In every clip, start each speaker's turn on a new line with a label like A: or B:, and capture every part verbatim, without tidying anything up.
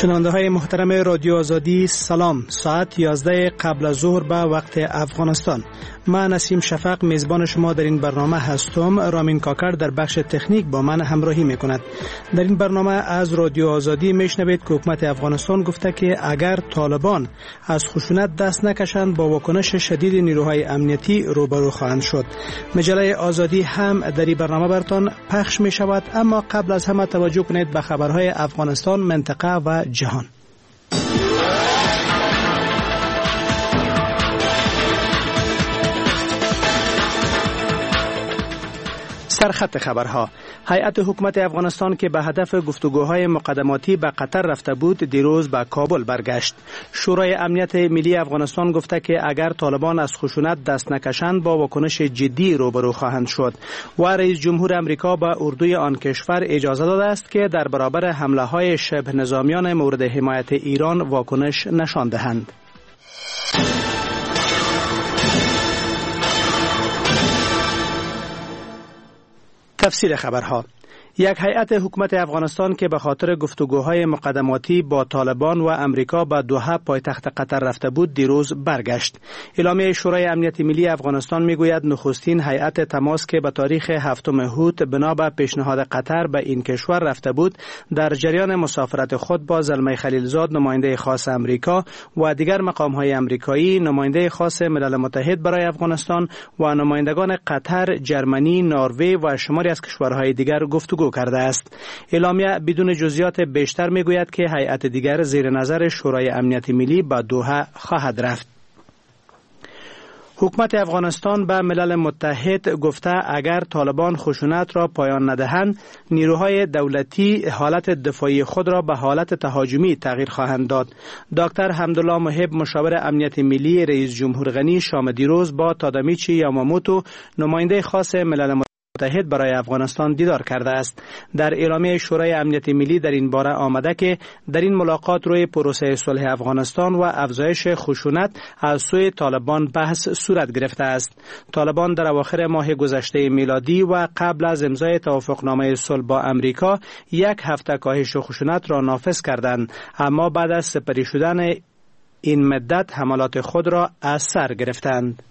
A: شنونده های محترم رادیو آزادی سلام. ساعت یازده قبل از ظهر به وقت افغانستان. من نسیم شفق میزبان شما در این برنامه هستم. رامین کاکر در بخش تکنیک با من همراهی میکند. در این برنامه از رادیو آزادی میشنوید که حکومت افغانستان گفته که اگر طالبان از خشونت دست نکشند با واکنش شدید نیروهای امنیتی روبرو خواهند شد. مجله آزادی هم در این برنامه براتون پخش می شود، اما قبل از همه توجه کنید به خبرهای افغانستان، منطقه و جهان. سرخط خبرها: هیئت حکومت افغانستان که به هدف گفتگوهای مقدماتی به قطر رفته بود دیروز به کابل برگشت. شورای امنیت ملی افغانستان گفته که اگر طالبان از خشونت دست نکشند با واکنش جدی روبرو خواهند شد و رئیس جمهور امریکا به اردوی آن کشور اجازه داده است که در برابر حمله های شبه نظامیان مورد حمایت ایران واکنش نشان دهند. تفسیر خبرها: یک هیئت حکومت افغانستان که به خاطر گفتگوهای مقدماتی با طالبان و امریکا به دوحه پایتخت قطر رفته بود دیروز برگشت. اعلامیه شورای امنیت ملی افغانستان میگوید نخستین هیئت تماس که به تاریخ هفتم اوت بنا به پیشنهاد قطر به این کشور رفته بود در جریان مسافرت خود با زلمه خلیلزاد نماینده خاص امریکا و دیگر مقام‌های امریکایی، نماینده خاص ملل متحد برای افغانستان و نمایندگان قطر، جرمنی، نروژ و شماری از کشورهای دیگر گفتگو کرده است. اعلامیه بدون جزئیات بیشتر میگوید که هیئت دیگر زیر نظر شورای امنیت ملی به دوحه خواهد رفت. حکومت افغانستان به ملل متحد گفته اگر طالبان خشونت را پایان ندهند نیروهای دولتی حالت دفاعی خود را به حالت تهاجمی تغییر خواهند داد. دکتر حمدالله محب مشاور امنیت ملی رئیس جمهور غنی شام دیروز با تادامیچی یاماموتو نماینده خاص ملل متحد برای افغانستان دیدار کرده است. در اعلامیه شورای امنیت ملی در این باره آمده که در این ملاقات روی پروسه صلح افغانستان و افزایش خشونت از سوی طالبان بحث صورت گرفته است. طالبان در اواخر ماه گذشته میلادی و قبل از امضای توافقنامه صلح با امریکا یک هفته کاهش خشونت را نافذ کردند، اما بعد از سپری شدن این مدت حملات خود را از سر گرفتند.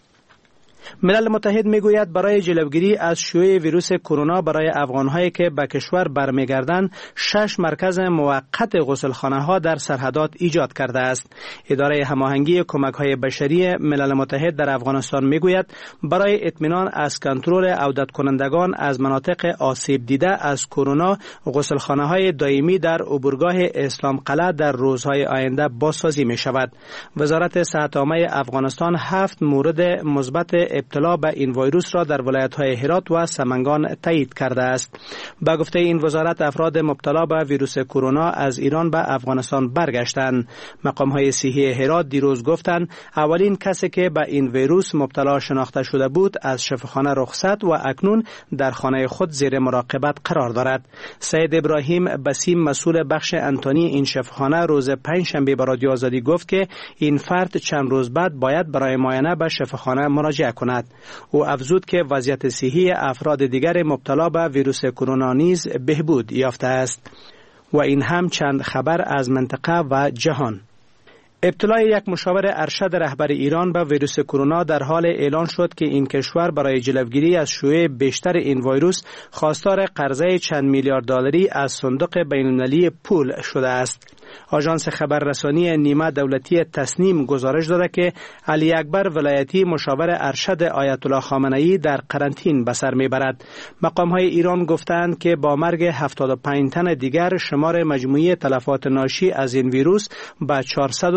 A: ملل متحد میگوید برای جلوگیری از شیوع ویروس کرونا برای افغان‌هایی که به کشور برمیگردند شش مرکز موقت غسلخانه‌ها در سرحدات ایجاد کرده است. اداره هماهنگی کمک‌های بشری ملل متحد در افغانستان میگوید برای اطمینان از کنترل عودت کنندگان از مناطق آسیب دیده از کرونا غسلخانه‌های دائمی در عبورگاه اسلام قلعه در روزهای آینده بازسازی می‌شود. وزارت صحت عامه افغانستان هفت مورد مثبت ابتلا به این ویروس را در ولایت‌های هرات و سمنگان تایید کرده است. با گفته این وزارت افراد مبتلا به ویروس کرونا از ایران به افغانستان برگشتند. مقام‌های صحی هرات دیروز گفتند اولین کسی که به این ویروس مبتلا شناخته شده بود از شفاخانه رخصت و اکنون در خانه خود زیر مراقبت قرار دارد. سید ابراهیم بسیم مسئول بخش انتونی این شفاخانه روز پنجشنبه به رادیو آزادی گفت که این فرد چند روز بعد باید برای معاینه به شفاخانه مراجعه کند. او افزود که وضعیت صحی افراد دیگر مبتلا به ویروس کرونا نیز بهبود یافته است. و این هم چند خبر از منطقه و جهان. ابتلای یک مشاور ارشد رهبر ایران به ویروس کرونا در حال اعلان شد که این کشور برای جلوگیری از شیوع بیشتر این ویروس خواستار قرضه چند میلیارد دلاری از صندوق بین‌المللی پول شده است. آژانس خبررسانی نیمه دولتی تسنیم گزارش داده که علی اکبر ولایتی مشاور ارشد آیت الله خامنه‌ای در قرنطین به سر میبرد. مقام‌های ایران گفتند که با مرگ هفتاد و پنج تن دیگر شمار مجموعی تلفات ناشی از این ویروس به چهارصد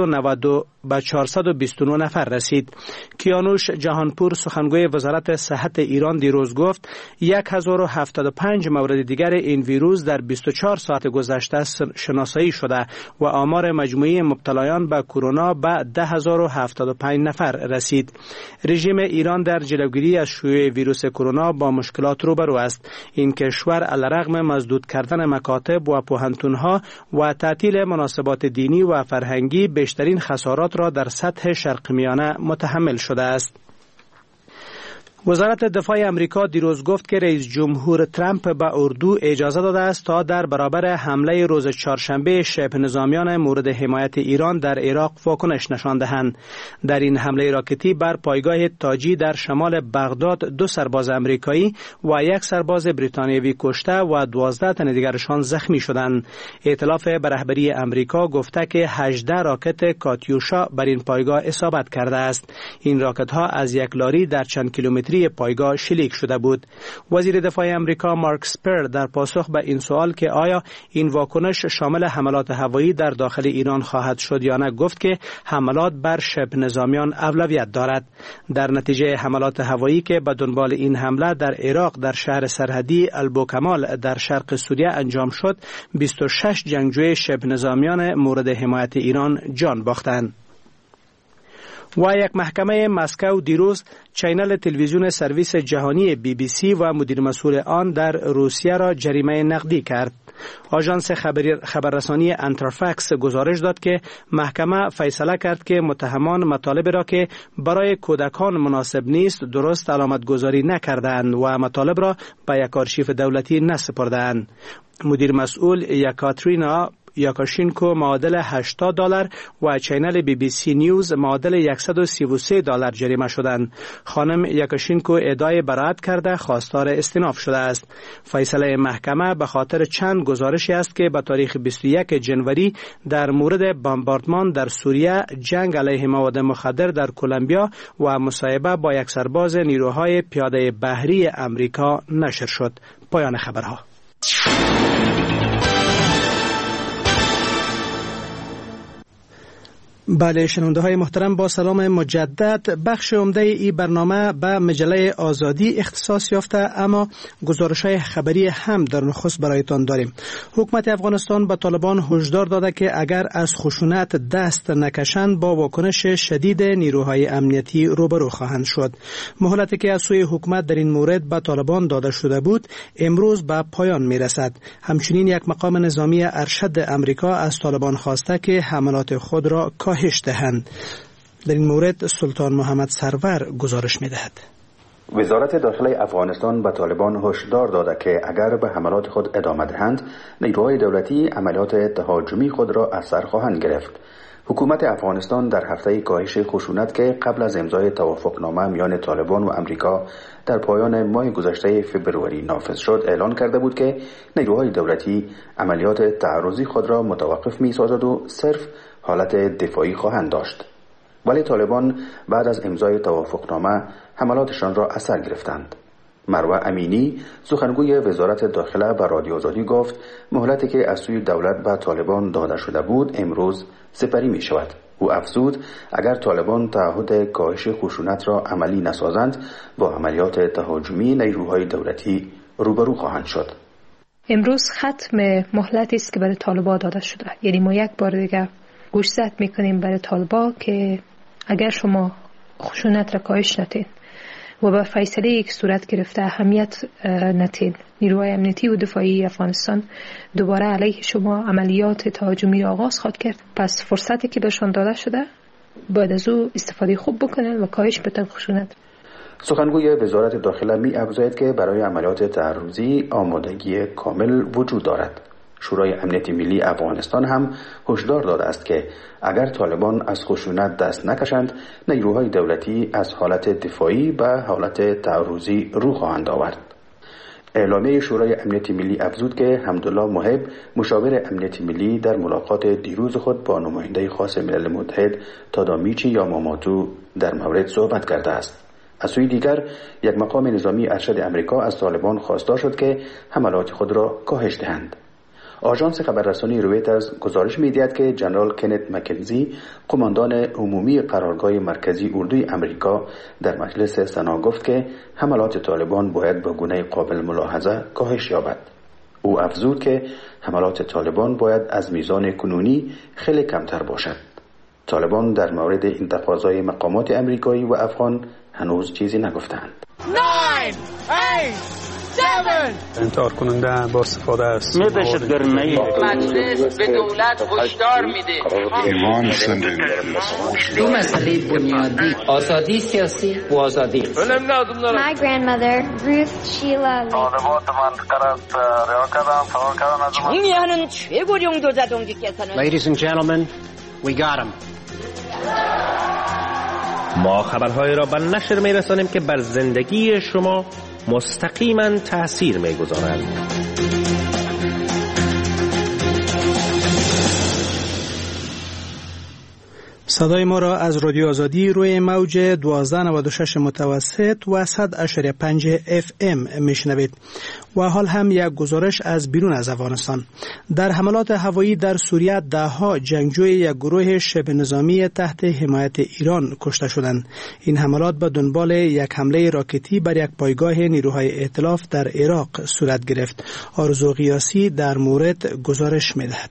A: و بیست و نه نفر رسید. کیانوش جهانپور سخنگوی وزارت صحت ایران دیروز گفت هزار و هفتاد و پنج مورد دیگر این ویروس در بیست و چهار ساعت گذشته شناسایی شده و آمار مجموعی مبتلایان به کرونا به ده هزار و هفتاد و پنج نفر رسید. رژیم ایران در جلوگیری از شیوع ویروس کرونا با مشکلات روبرو است. این کشور علیرغم مسدود کردن مکاتب و پوهنتون‌ها و تعطیل مناسبات دینی و فرهنگی بیشترین خسارات را در سطح شرق میانه متحمل شده است. وزارت دفاع امریکا دیروز گفت که رئیس جمهور ترامپ به اردو اجازه داده است تا در برابر حمله روز چهارشنبه شبه نظامیان مورد حمایت ایران در عراق واکنش نشان دهند. در این حمله راکتی بر پایگاه تاجی در شمال بغداد دو سرباز امریکایی و یک سرباز بریتانیایی کشته و دوازده تن دیگرشان زخمی شدند. ائتلاف به رهبری امریکا گفته که هجده راکت کاتیوشا بر این پایگاه اصابت کرده است. این راکت ها از یک لاری در چند کیلومتری پایگاه شلیک شده بود. وزیر دفاع امریکا مارک اسپر در پاسخ به این سوال که آیا این واکنش شامل حملات هوایی در داخل ایران خواهد شد یا نه گفت که حملات بر شبه نظامیان اولویت دارد. در نتیجه حملات هوایی که به دنبال این حمله در عراق در شهر سرحدی البوکمال در شرق سوریه انجام شد، بیست و شش جنگجوی شبه نظامیان مورد حمایت ایران جان باختند. و یک محکمه مسکو دیروز چینل تلویزیون سرویس جهانی بی بی سی و مدیر مسئول آن در روسیه را جریمه نقدی کرد. آژانس خبررسانی انترفکس گزارش داد که محکمه فیصله کرد که متهمان مطالب را که برای کودکان مناسب نیست درست علامت گذاری نکردند و مطالب را به یک آرشیو دولتی نسپردند. مدیر مسئول یکاترینا یاکاشینکو معادل هشتاد دلار و چینل بی بی سی نیوز معادل صد و سی و سه دلار جریمه شدند. خانم یاکاشینکو ادعای براءت کرده خواستار استئناف شده است. فیصله محکمه به خاطر چند گزارشی است که به تاریخ بیست و یک جنوری در مورد بمباردمان در سوریه، جنگ علیه مواد مخدر در کلمبیا و مصاحبه با یک سرباز نیروهای پیاده بحری امریکا نشر شد. پایان خبرها. بله شنونده های محترم، با سلام مجدد. بخش عمده ای برنامه به مجله آزادی اختصاص یافته، اما گزارش های خبری هم در نخست برایتان داریم. حکومت افغانستان به طالبان هشدار داده که اگر از خشونت دست نکشند با واکنش شدید نیروهای امنیتی روبرو خواهند شد. مهلتی که از سوی حکومت در این مورد به طالبان داده شده بود امروز به پایان می رسد. همچنین یک مقام نظامی ارشد امریکا از طالبان خواسته که حملات خود را کاهش دهند. در این مورد سلطان محمد سرور گزارش می دهد.
B: وزارت داخله افغانستان به طالبان هشدار داده که اگر به حملات خود ادامه دهند نیروهای دولتی عملیات تهاجمی خود را از سر خواهند گرفت. حکومت افغانستان در هفته کاهش خشونت که قبل از امضای توافقنامه میان طالبان و امریکا در پایان ماه گذشته فوریه نافذ شد اعلان کرده بود که نیروهای دولتی عملیات تعرضی خود را متوقف می‌سازد و صرف حالت دفاعی خواهند داشت. ولی طالبان بعد از امضای توافقنامه حملاتشان را از سر گرفتند. مروه امینی سخنگوی وزارت داخله به رادیو آزادی گفت مهلتی که از سوی دولت به طالبان داده شده بود امروز سپری می شود. او افزود اگر طالبان تعهد کاهش خشونت را عملی نسازند با عملیات تهاجمی نیروهای دولتی روبرو خواهند شد.
C: امروز ختم مهلتی است که برای طالبان داده شده. یعنی ما یک بار دیگه گوشزد میکنیم برای طالبان که اگر شما خشونت را کاهش نتین و به فیصله یک صورت گرفته اهمیت نتین، نیروهای امنیتی و دفاعی افغانستان دوباره علیه شما عملیات تهاجمی را آغاز خواهد کرد. پس فرصتی که بهشان داده شده باید از او استفاده خوب بکنن و کاهش بدن خشونت.
B: سخنگوی وزارت داخله می افزاید که برای عملیات تعرضی آمادگی کامل وجود دارد. شورای امنیت ملی افغانستان هم هشدار داده است که اگر طالبان از خشونت دست نکشند نیروهای دولتی از حالت دفاعی به حالت تعرضی رو خواهند آورد. اعلامیه شورای امنیت ملی افزود که حمدالله محب مشاور امنیت ملی در ملاقات دیروز خود با نماینده خاص ملل متحد تادامیچی یاماماتو در مورد صحبت کرده است. از سوی دیگر یک مقام نظامی ارشد امریکا از طالبان خواستار شد که حملات خود را کاهش دهند. آژانس خبررسانی رویترز گزارش می‌دهد که جنرال کنت مکنزی قماندان عمومی قرارگاه مرکزی اردوی امریکا در مجلس سنا گفت که حملات طالبان باید به گونه قابل ملاحظه کاهش یابد. او افزود که حملات طالبان باید از میزان کنونی خیلی کمتر باشد. طالبان در مورد این تقاضای مقامات امریکایی و افغان هنوز چیزی نگفتند. nine, eight,
D: انتحار کننده با استفاده از
E: دهشتگردی مجلس به دولت هشدار میده
F: ایران زندگی
G: دو مسئله بنیادی آزادی سیاسی و آزادی
H: My grandmother Ruth Sheila
I: 정리하는 최고령 도자동지께서는
J: Ladies and gentlemen, we got him.
K: ما خبرهای را به نشر می‌رسانیم که بر زندگی شما مستقیما تأثیر می‌گذارند.
A: صدای ما را از رادیو آزادی روی موج دوازده نود و شش متوسط و صد و پنج اف ام میشنوید. و حال هم یک گزارش از بیرون از افغانستان. در حملات هوایی در سوریه ده ها جنگجوی یک گروه شبه نظامی تحت حمایت ایران کشته شدند. این حملات به دنبال یک حمله راکتی بر یک پایگاه نیروهای ائتلاف در عراق صورت گرفت. آرزو قیاسی در مورد گزارش می‌دهد.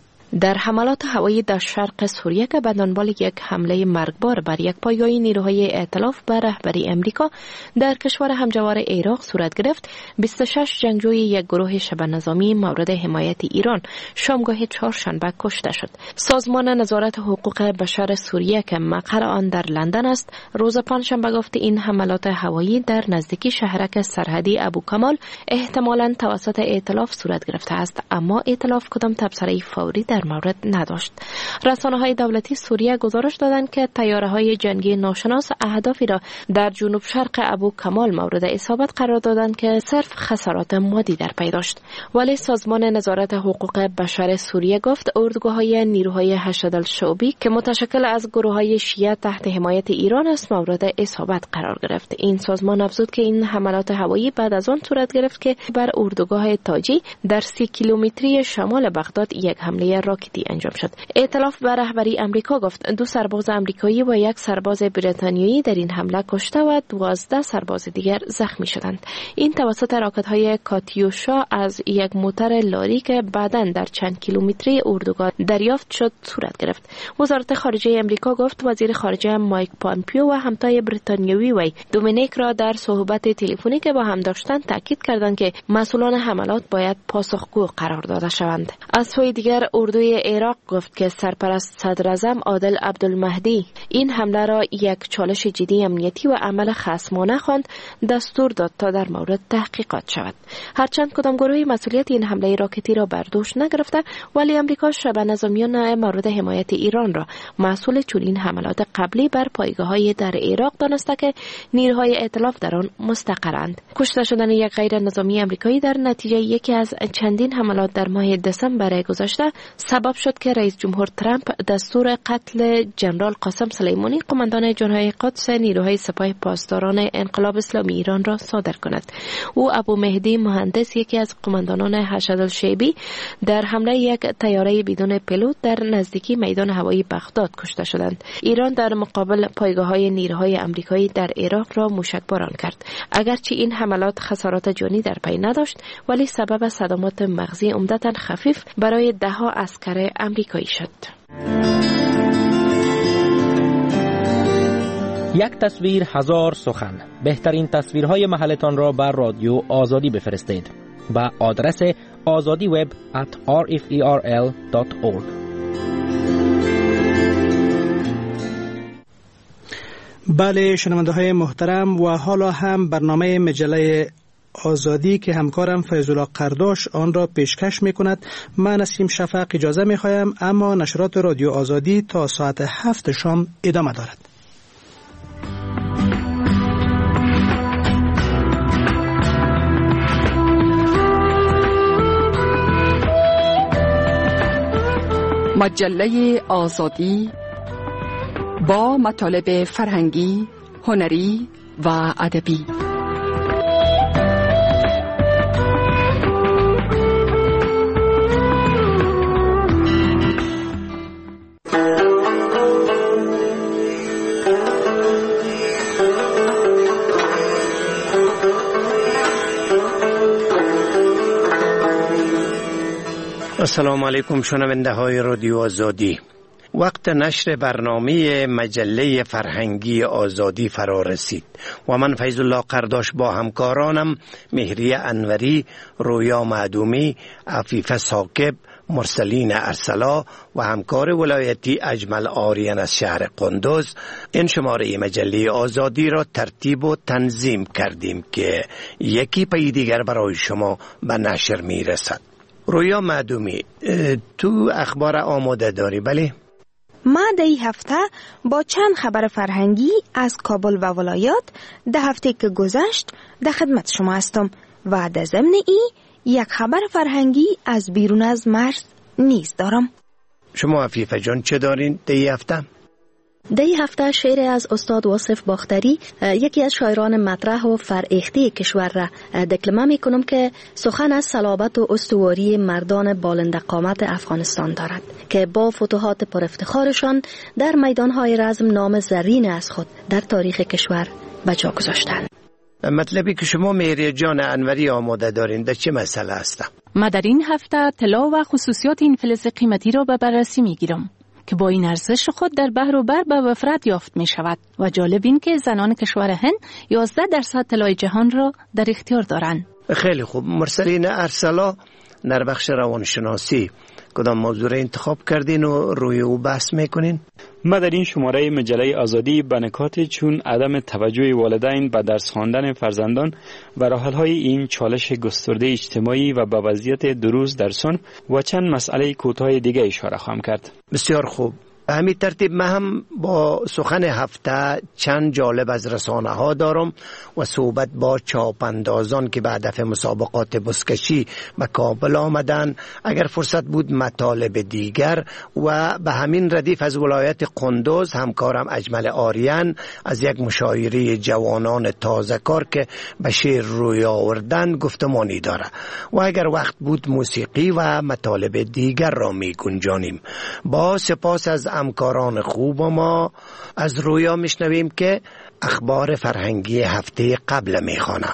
L: در حملات هوایی در شرق سوریه که به دنبال یک حمله مرگبار بر یک پایگاه نیروهای ائتلاف به رهبری امریکا در کشور همجوار عراق صورت گرفت، بیست و شش جنگجوی یک گروه شبه نظامی مورد حمایت ایران شامگاه چهارشنبه کشته شد. سازمان نظارت حقوق بشر سوریه که مقر آن در لندن است، روز پنجشنبه گفت این حملات هوایی در نزدیکی شهرک سرحدی ابو کمال احتمالاً توسط ائتلاف صورت گرفته است، اما ائتلاف کدام تبصره فوری در مورد نداشت. رسانه‌های دولتی سوریه گزارش دادند که طیاره‌های جنگی ناشناس اهدافی را در جنوب شرق ابو کمال مورد اصابت قرار دادند که صرف خسارات مادی در پی داشت. ولی سازمان نظارت حقوق بشر سوریه گفت اردوگاه‌های نیروهای هشت الشعبی که متشکل از گروه‌های شیعه تحت حمایت ایران است مورد اصابت قرار گرفت. این سازمان افزود که این حملات هوایی بعد از آن صورت گرفت که بر اردوگاه تاجی در سی کیلومتری شمال بغداد یک حمله راکتی انجام شد. ائتلاف به رهبری امریکا گفت دو سرباز امریکایی و یک سرباز بریتانیایی در این حمله کشته و دوازده سرباز دیگر زخمی شدند. این توسط راکت‌های کاتیوشا از یک موتور لاری که بعداً در چند کیلومتری اردوگاه دریافت شد صورت گرفت. وزارت خارجه امریکا گفت وزیر خارجه مایک پامپیو و همتای بریتانیایی وی دومینیک را در صحبت تلفنی که با هم داشتند تاکید کردند که مسئولان حملات باید پاسخگو قرار داده شوند. از سوی دیگر اردوی عراق گفت که سرپرست صدراعظم عادل عبدالمهدی این حمله را یک چالش جدی امنیتی و عمل خصمانه خواند، دستور داد تا در مورد تحقیقات شود. هرچند کدام گروهی مسئولیت این حمله راکتی را بر دوش نگرفته، ولی امریکا شبه نظامیان مورد حمایت ایران را مسئول چنین حملات قبلی بر پایگاه‌های در عراق دانسته که نیروهای ائتلاف در آن مستقرند. کشته شدن یک غیر نظامی امریکایی در نتیجه یکی از چندین حملات در ماه دسامبر گذشته سبب شد که رئیس جمهور ترامپ دستور قتل جنرال قاسم سلیمانی قماندان جناح قدس نیروهای سپاه پاسداران انقلاب اسلامی ایران را صادر کند. او ابو مهدی مهندس یکی از قماندانان هشت الشعبی در حمله یک طیاره بدون پیلوت در نزدیکی میدان هوایی بغداد کشته شدند. ایران در مقابل پایگاه‌های نیروهای آمریکایی در عراق را موشکباران کرد. اگرچه این حملات خسارات جانی در پی نداشت، ولی سبب صدمات مغزی عمدتاً خفیف برای ده ها عسکر امریکایی شد.
K: یک تصویر هزار سخن. بهترین تصویرهای محلتان را بر رادیو آزادی بفرستید به آدرس آزادی وب ات آر اف ای آر ال دات اورگ.
A: بله شنونده های محترم، و حالا هم برنامه مجله آزادی که همکارم فیض‌الله قرداش آن را پیشکش می کند. من نسیم شفق اجازه می خواهم، اما نشرات رادیو آزادی تا ساعت هفت شام ادامه دارد.
M: مجله آزادی با مطالب فرهنگی، هنری و ادبی.
N: السلام علیکم شنونده های رادیو آزادی.
F: وقت نشر برنامه مجله فرهنگی آزادی فرا رسید و من فیض الله قرداش با همکارانم مهریه انوری، رویا معدومی، عفیفه ثاقب، مرسلین ارسلا و همکار ولایتی اجمل آریان از شهر قندوز این شماره مجله آزادی را ترتیب و تنظیم کردیم که یکی پی دیگر برای شما به نشر می رسد. رویا معدومی، تو اخبار آماده داری بله؟
N: ما در این هفته با چند خبر فرهنگی از کابل و ولایات ده هفته که گذشت در خدمت شما هستم و در ضمن ای یک خبر فرهنگی از بیرون از مرز نیز دارم.
F: شما عفیفه جان چه دارین در این هفته؟
O: در این هفته شعر از استاد واصف باختری، یکی از شاعران مطرح و فرهیخته کشور را دکلمه می کنم که سخن از صلابت و استواری مردان بالنده قامت افغانستان دارد که با فتوحات پر افتخارشان در میدانهای رزم نام زرین از خود در تاریخ کشور به جا گذاشتند.
F: مطلبی که شما مهریه جان انوری آماده دارین در چه مسئله است؟
L: ما در این هفته طلا و خصوصیات این فلز قیمتی را به بررسی می گیرم که با این ارزش خود در بحر و بر به وفرت یافت می شود و جالب این که زنان کشور هند یازده درصد طلای جهان را در اختیار دارند.
F: خیلی خوب. مرسلین ارسلا، در بخش روانشناسی کدام موضوع انتخاب کردین و روی او بحث میکنین؟
P: ما در این شماره مجله آزادی به نکات چون عدم توجه والدین به درس خواندن فرزندان و راه‌حل‌های این چالش گسترده اجتماعی و به وضعیت دروز در صنف و چند مسئله کوتاه دیگه اشاره خواهم کرد.
F: بسیار خوب. به همین ترتیب من هم با سخن هفته چند جالب از رسانه ها دارم و صحبت با چاپندازان که به هدف مسابقات بزکشی به کابل آمدن. اگر فرصت بود مطالب دیگر و به همین ردیف از ولایت قندوز همکارم اجمل آریان از یک مشاعره جوانان تازه کار که به شعر روی آوردن گفتمانی داره و اگر وقت بود موسیقی و مطالب دیگر را می گنجانیم. با سپاس از همکاران خوب ما از رویا میشنویم که اخبار فرهنگی هفته قبل میخوانم.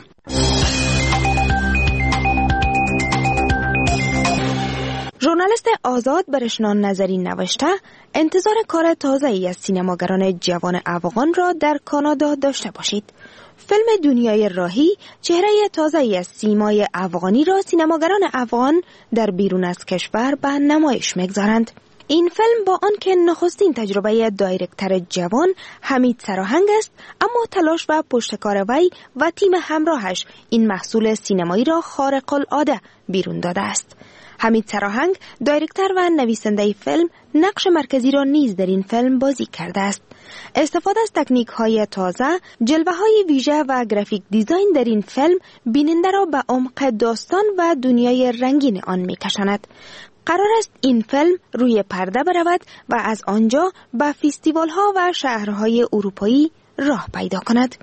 N: ژورنالیست آزاد برشنان نظری نوشته انتظار کار تازه‌ای از سینماگران جوان افغان را در کانادا داشته باشید. فیلم دنیای راهی چهره تازه‌ای از سیمای افغانی را سینماگران افغان در بیرون از کشور به نمایش میگذارند. این فیلم با آنکه نخستین تجربه دایرکتر جوان حمید سراهنگ است، اما تلاش و پشتکار وی و تیم همراهش این محصول سینمایی را خارق العاده بیرون داده است. حمید سراهنگ دایرکتر و نویسنده فیلم نقش مرکزی را نیز در این فیلم بازی کرده است. استفاده از تکنیک های تازه، جلوه های ویژه و گرافیک دیزاین در این فیلم بیننده را به عمق داستان و دنیای رنگین آن می‌کشاند. قرار است این فیلم روی پرده برود و از آنجا به فستیوال ها و شهرهای اروپایی راه پیدا کند.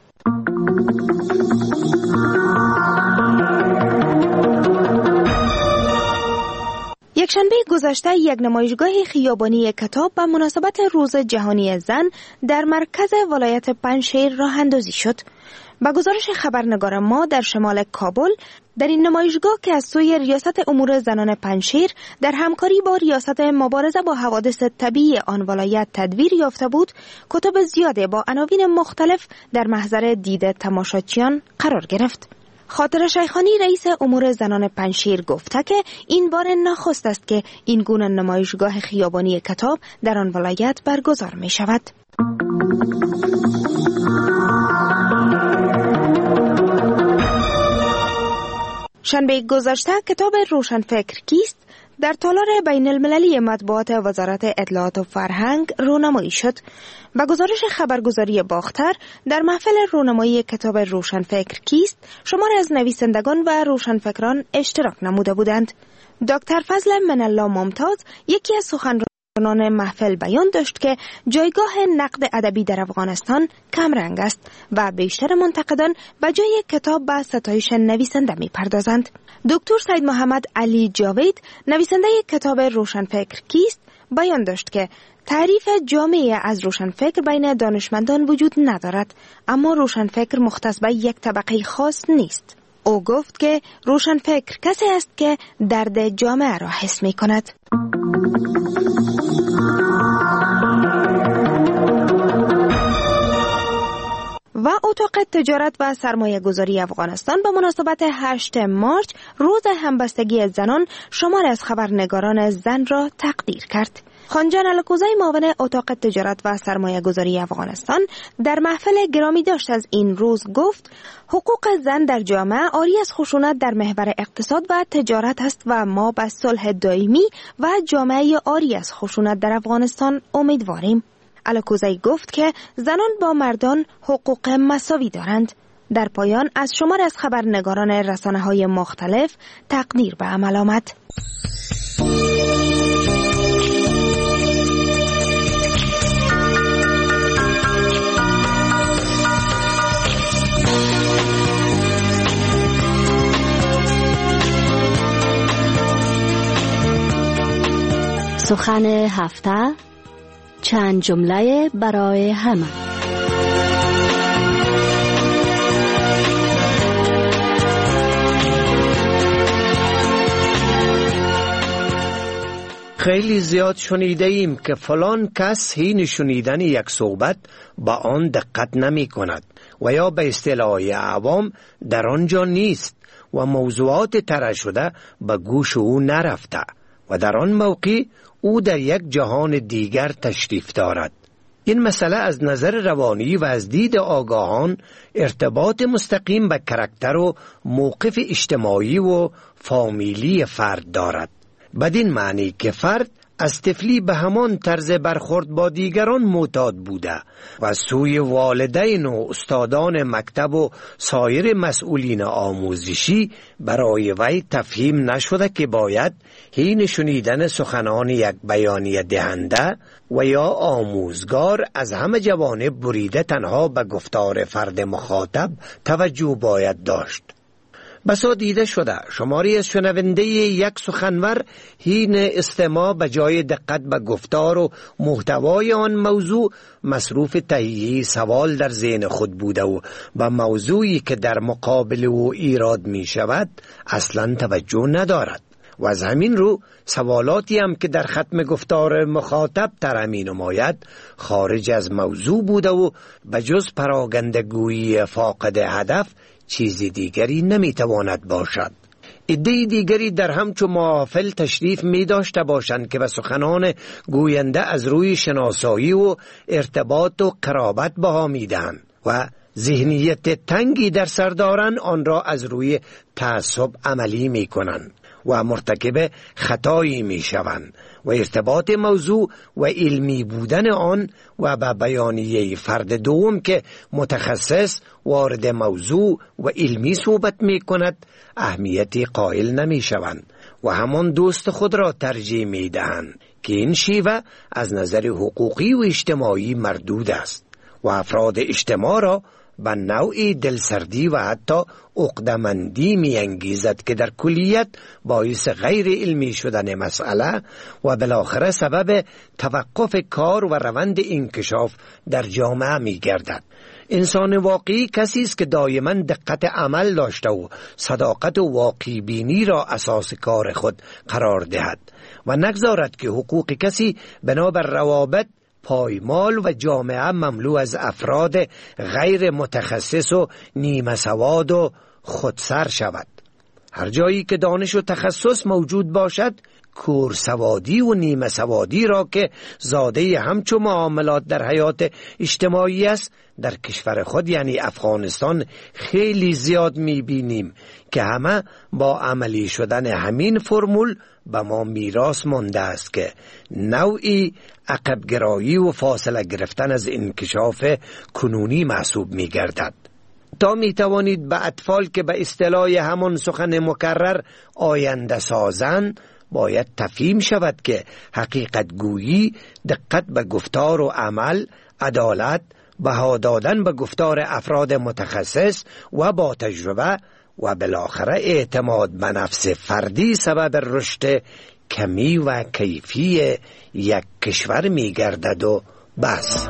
N: یکشنبه گذشته یک نمایشگاه خیابانی کتاب به مناسبت روز جهانی زن در مرکز ولایت پنجشیر راه اندازی شد. با گزارش خبرنگار ما در شمال کابل، در این نمایشگاه که از سوی ریاست امور زنان پنجشیر در همکاری با ریاست مبارزه با حوادث طبیعی آن ولایت تدبیر یافته بود، کتب زیاده با عناوین مختلف در محضر دید تماشاچیان قرار گرفت. خاطر شیخانی رئیس امور زنان پنجشیر گفته که این بار نخست است که این گونه نمایشگاه خیابانی کتاب در آن ولایت برگزار می شود. شنبه گذشته کتاب روشنفکر کیست در تالار بین المللی مطبوعات وزارت اطلاعات و فرهنگ رونمایی شد. با گزارش خبرگزاری باختر، در محفل رونمایی کتاب روشنفکر کیست شماری از نویسندگان و روشنفکران اشتراک نموده بودند. دکتر فضل منالله ممتاز یکی از سخنرانان محفل بیان داشت که جایگاه نقد ادبی در افغانستان کم رنگ است و بیشتر منتقدان به جای کتاب به ستایش نویسنده می پردازند. دکتر سید محمد علی جاوید نویسنده کتاب روشنفکر کیست بیان داشت که تعریف جامعه از روشنفکر بین دانشمندان وجود ندارد، اما روشنفکر مختص به یک طبقه خاص نیست. او گفت که روشنفکر کسی است که درد جامعه را حس می کند. و اتاق تجارت و سرمایه گذاری افغانستان به مناسبت هشتم مارچ روز همبستگی زنان شمار از خبرنگاران زن را تقدیر کرد. خانجان الکوزای معاون اتاق تجارت و سرمایه گذاری افغانستان در محفل گرامی داشت از این روز گفت حقوق زن در جامعه عاری از خشونت در محور اقتصاد و تجارت است و ما به صلح دائمی و جامعه عاری از خشونت در افغانستان امیدواریم. الکوزای گفت که زنان با مردان حقوق مساوی دارند. در پایان از شمار از خبرنگاران رسانه‌های مختلف تقدیر به عمل آمد.
O: سخن هفته، چند جمله برای همه.
F: خیلی زیاد شنیده ایم که فلان کس حین شنیدن یک صحبت با آن دقت نمی کند و یا به اصطلاح عوام در آنجا نیست و موضوعات طرح شده به گوش او نرفته و در آن موقع او در یک جهان دیگر تشریف دارد. این مسئله از نظر روانی و از دید آگاهان ارتباط مستقیم به کاراکتر و موقف اجتماعی و فامیلی فرد دارد. بدین معنی که فرد از طفلی به همان طرز برخورد با دیگران معتاد بوده و سوی والدین و استادان مکتب و سایر مسئولین آموزشی برای وی تفهیم نشده که باید حین شنیدن سخنان یک بیانیه دهنده و یا آموزگار از همه جوانب بریده تنها به گفتار فرد مخاطب توجه باید داشت. بسا دیده شده شماری از شنونده یک سخنور حین استماع به جای دقت به گفتار و محتوای آن موضوع مصروف تهیه سوال در ذهن خود بوده و به موضوعی که در مقابل او ایراد می شود اصلا توجه ندارد و از همین رو سوالاتی هم که در ختم گفتار مخاطب طرح می نماید خارج از موضوع بوده و بجز پراگندگویی فاقد هدف چیزی دیگری نمیتواند باشد. عده دیگری در همچو محافل تشریف می داشته باشند که به سخنان گوینده از روی شناسایی و ارتباط و قرابت بها میدهند و ذهنیت تنگی در سر دارند آن را از روی تعصب عملی می کنند و مرتکب خطایی می شوند و ارتباط موضوع و علمی بودن آن و به بیانیه فرد دوم که متخصص وارد موضوع و علمی صحبت می کند اهمیتی قائل نمی شوند و همان دوست خود را ترجیح می دهند که این شیوه از نظر حقوقی و اجتماعی مردود است و افراد اجتماع را به نوعی دلسردی و حتی عقده‌مندی می انگیزد که در کلیت باعث غیر علمی شدن مسئله و بالاخره سبب توقف کار و روند انکشاف در جامعه می گردد. انسان واقعی کسی است که دائما دقت عمل داشته و صداقت و واقعی بینی را اساس کار خود قرار دهد و نگذارد که حقوق کسی بنابر روابط پایمال و جامعه مملو از افراد غیر متخصص و نیمه سواد و خودسر شود. هر جایی که دانش و تخصص موجود باشد کورسوادی و نیمه سوادی را که زاده همچو معاملات در حیات اجتماعی است در کشور خود یعنی افغانستان خیلی زیاد میبینیم که همه با عملی شدن همین فرمول به ما میراث مانده است که نوعی عقبگرایی و فاصله گرفتن از انکشاف کنونی محسوب میگردد. تا می توانید به اطفال که به اصطلاح همان سخن مکرر آینده سازن باید تفهیم شود که حقیقت گویی دقت به گفتار و عمل، عدالت، بها دادن به گفتار افراد متخصص و با تجربه و بالاخره اعتماد به نفس فردی سبب رشد کمی و کیفی یک کشور می گردد و بس.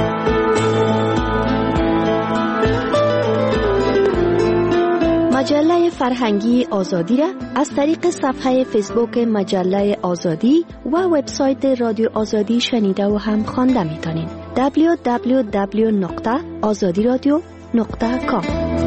O: مجله فرهنگی آزادی را از طریق صفحه فیسبوک مجله آزادی و وبسایت رادیو آزادی شنیده و هم خوانده میتونین. دبلیو دبلیو دبلیو نقطه آزادی رادیو نقطه کام.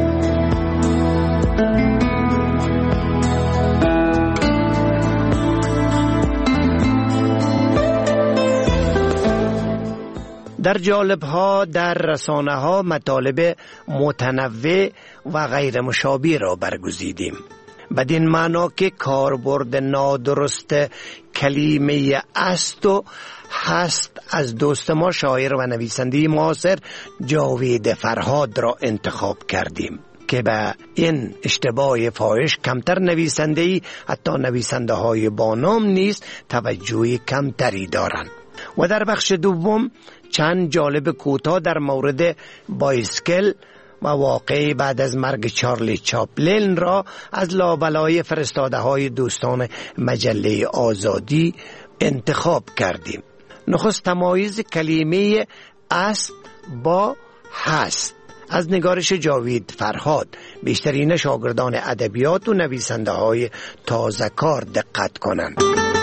F: در جالب ها در رسانه ها مطالب متنوع و غیر مشابه را برگزیدیم. بدین معنا که کاربرد نادرست کلمه است و هست از دوست ما شاعر و نویسنده معاصر جاوید فرهاد را انتخاب کردیم که به این اشتباه فاحش کمتر نویسنده حتی نویسنده های با نام نیز توجه کمتری دارند. و در بخش دوم چند جالب کوتاه در مورد بایسکل و واقعی بعد از مرگ چارلی چاپلین را از لابلای فرستاده های دوستان مجله آزادی انتخاب کردیم. نخست تمایز کلمه است با هست از نگارش جاوید فرهاد. بیشترین شاگردان ادبیات و نویسنده های تازه کار دقت کنند.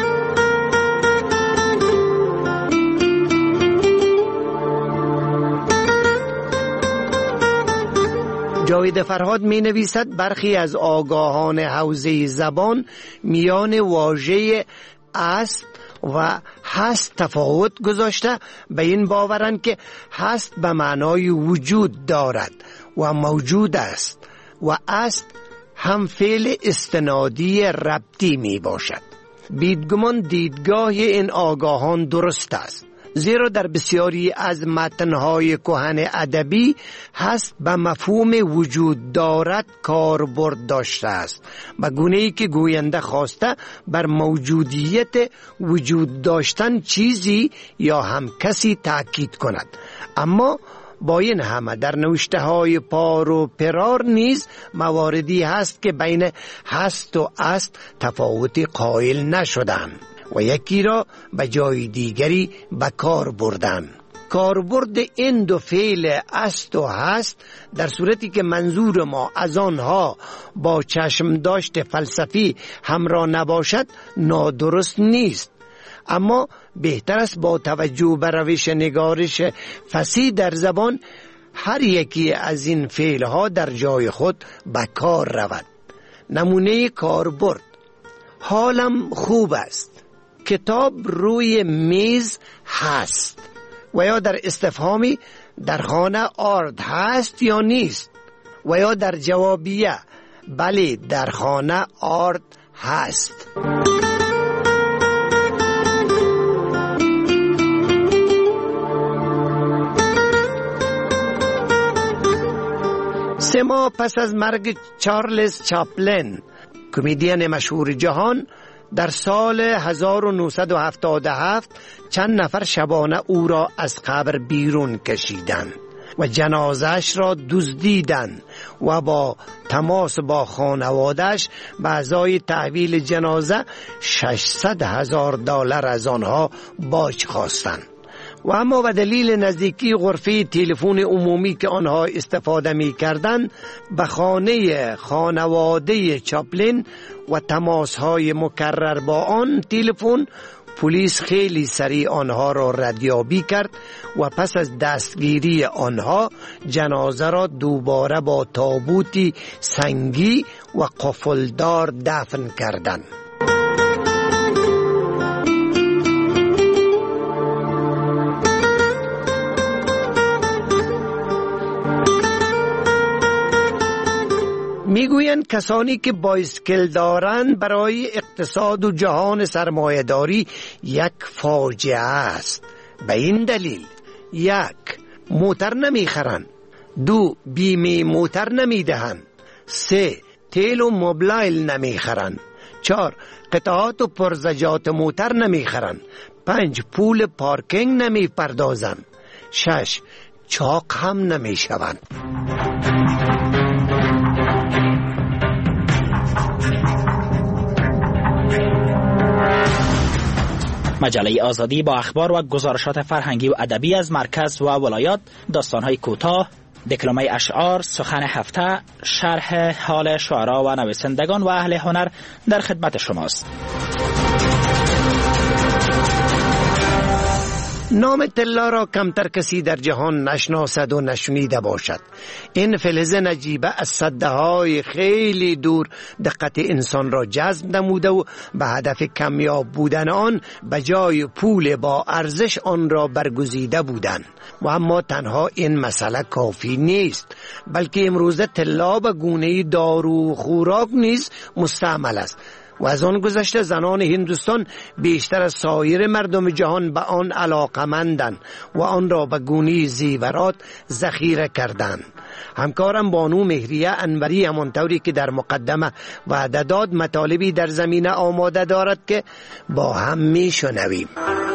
F: جاوید فرهاد می نویسد برخی از آگاهان حوزه زبان میان واژه است و هست تفاوت گذاشته به این باورند که هست به معنای وجود دارد و موجود است و است هم فعل استنادی ربطی می باشد. بیدگمان دیدگاه این آگاهان درست است، زیرا در بسیاری از متن‌های کهن ادبی هست به مفهوم وجود دارد کاربرد داشته است، به گونه‌ای که گوینده خواسته بر موجودیت وجود داشتن چیزی یا هم کسی تأکید کند. اما با این همه در نوشته های پار و پرار نیز مواردی هست که بین هست و است تفاوتی قائل نشدند و یکی را به جای دیگری به کار بردن. کاربرد این دو فعل است و هست در صورتی که منظور ما از آنها با چشم داشت فلسفی همراه نباشد نادرست نیست، اما بهتر است با توجه به روش نگارش فصیح در زبان هر یکی از این فعلها در جای خود به کار رود. نمونه کاربرد: حالم خوب است، کتاب روی میز هست. و یا در استفهامی در خانه آرد هست یا نیست. و یا در جوابیه بله در خانه آرد هست. سه ماه پس از مرگ چارلز چاپلین کمدین مشهور جهان، در سال هزار و نهصد و هفتاد و هفت چند نفر شبانه او را از قبر بیرون کشیدند و جنازش را دزدیدند و با تماس با خانواده‌اش به ازای تحویل جنازه ششصد هزار دلار از آنها باج خواستند. و اما به دلیل نزدیکی غرفه تلفن عمومی که آنها استفاده می کردند به خانه خانواده چاپلین و تماس‌های مکرر با آن تلفن، پلیس خیلی سریع آنها را ردیابی کرد و پس از دستگیری آنها جنازه را دوباره با تابوتی سنگی و قفلدار دفن کردند. میگویند کسانی که بایسکل دارند برای اقتصاد و جهان سرمایه‌داری یک فاجعه است. به این دلیل: یک، موتر نمیخرند. دو، بیمه موتر نمیدهند. سه، تیل و موبایل نمیخرند. چهار، قطعات و پرزجات موتر نمیخرند. پنج، پول پارکینگ نمیپردازند. شش، چاق هم نمیشوند.
K: مجله آزادی با اخبار و گزارشات فرهنگی و ادبی از مرکز و ولایات، داستان‌های کوتاه، دکلمه اشعار، سخن هفته، شرح حال شعرا و نویسندگان و اهل هنر در خدمت شماست.
F: نام طلا را کمتر کسی در جهان نشناسد و نشنیده باشد. این فلز نجیبه از سده‌های خیلی دور دقت انسان را جذب نموده و به هدف کمیاب بودن آن به جای پول با ارزش آن را برگزیده بودند. و اما تنها این مسئله کافی نیست، بلکه امروزه طلا به گونه دارو و خوراک نیز مستعمل است و از آن گذشته زنان هندوستان بیشتر از سایر مردم جهان به آن علاقمندند و آن را به گونه زیورات ذخیره کردند. همکارم بانو مهریه انوری همانطوری که در مقدمه وعده داد مطالبی در زمینه آماده دارد که با هم میشنویم.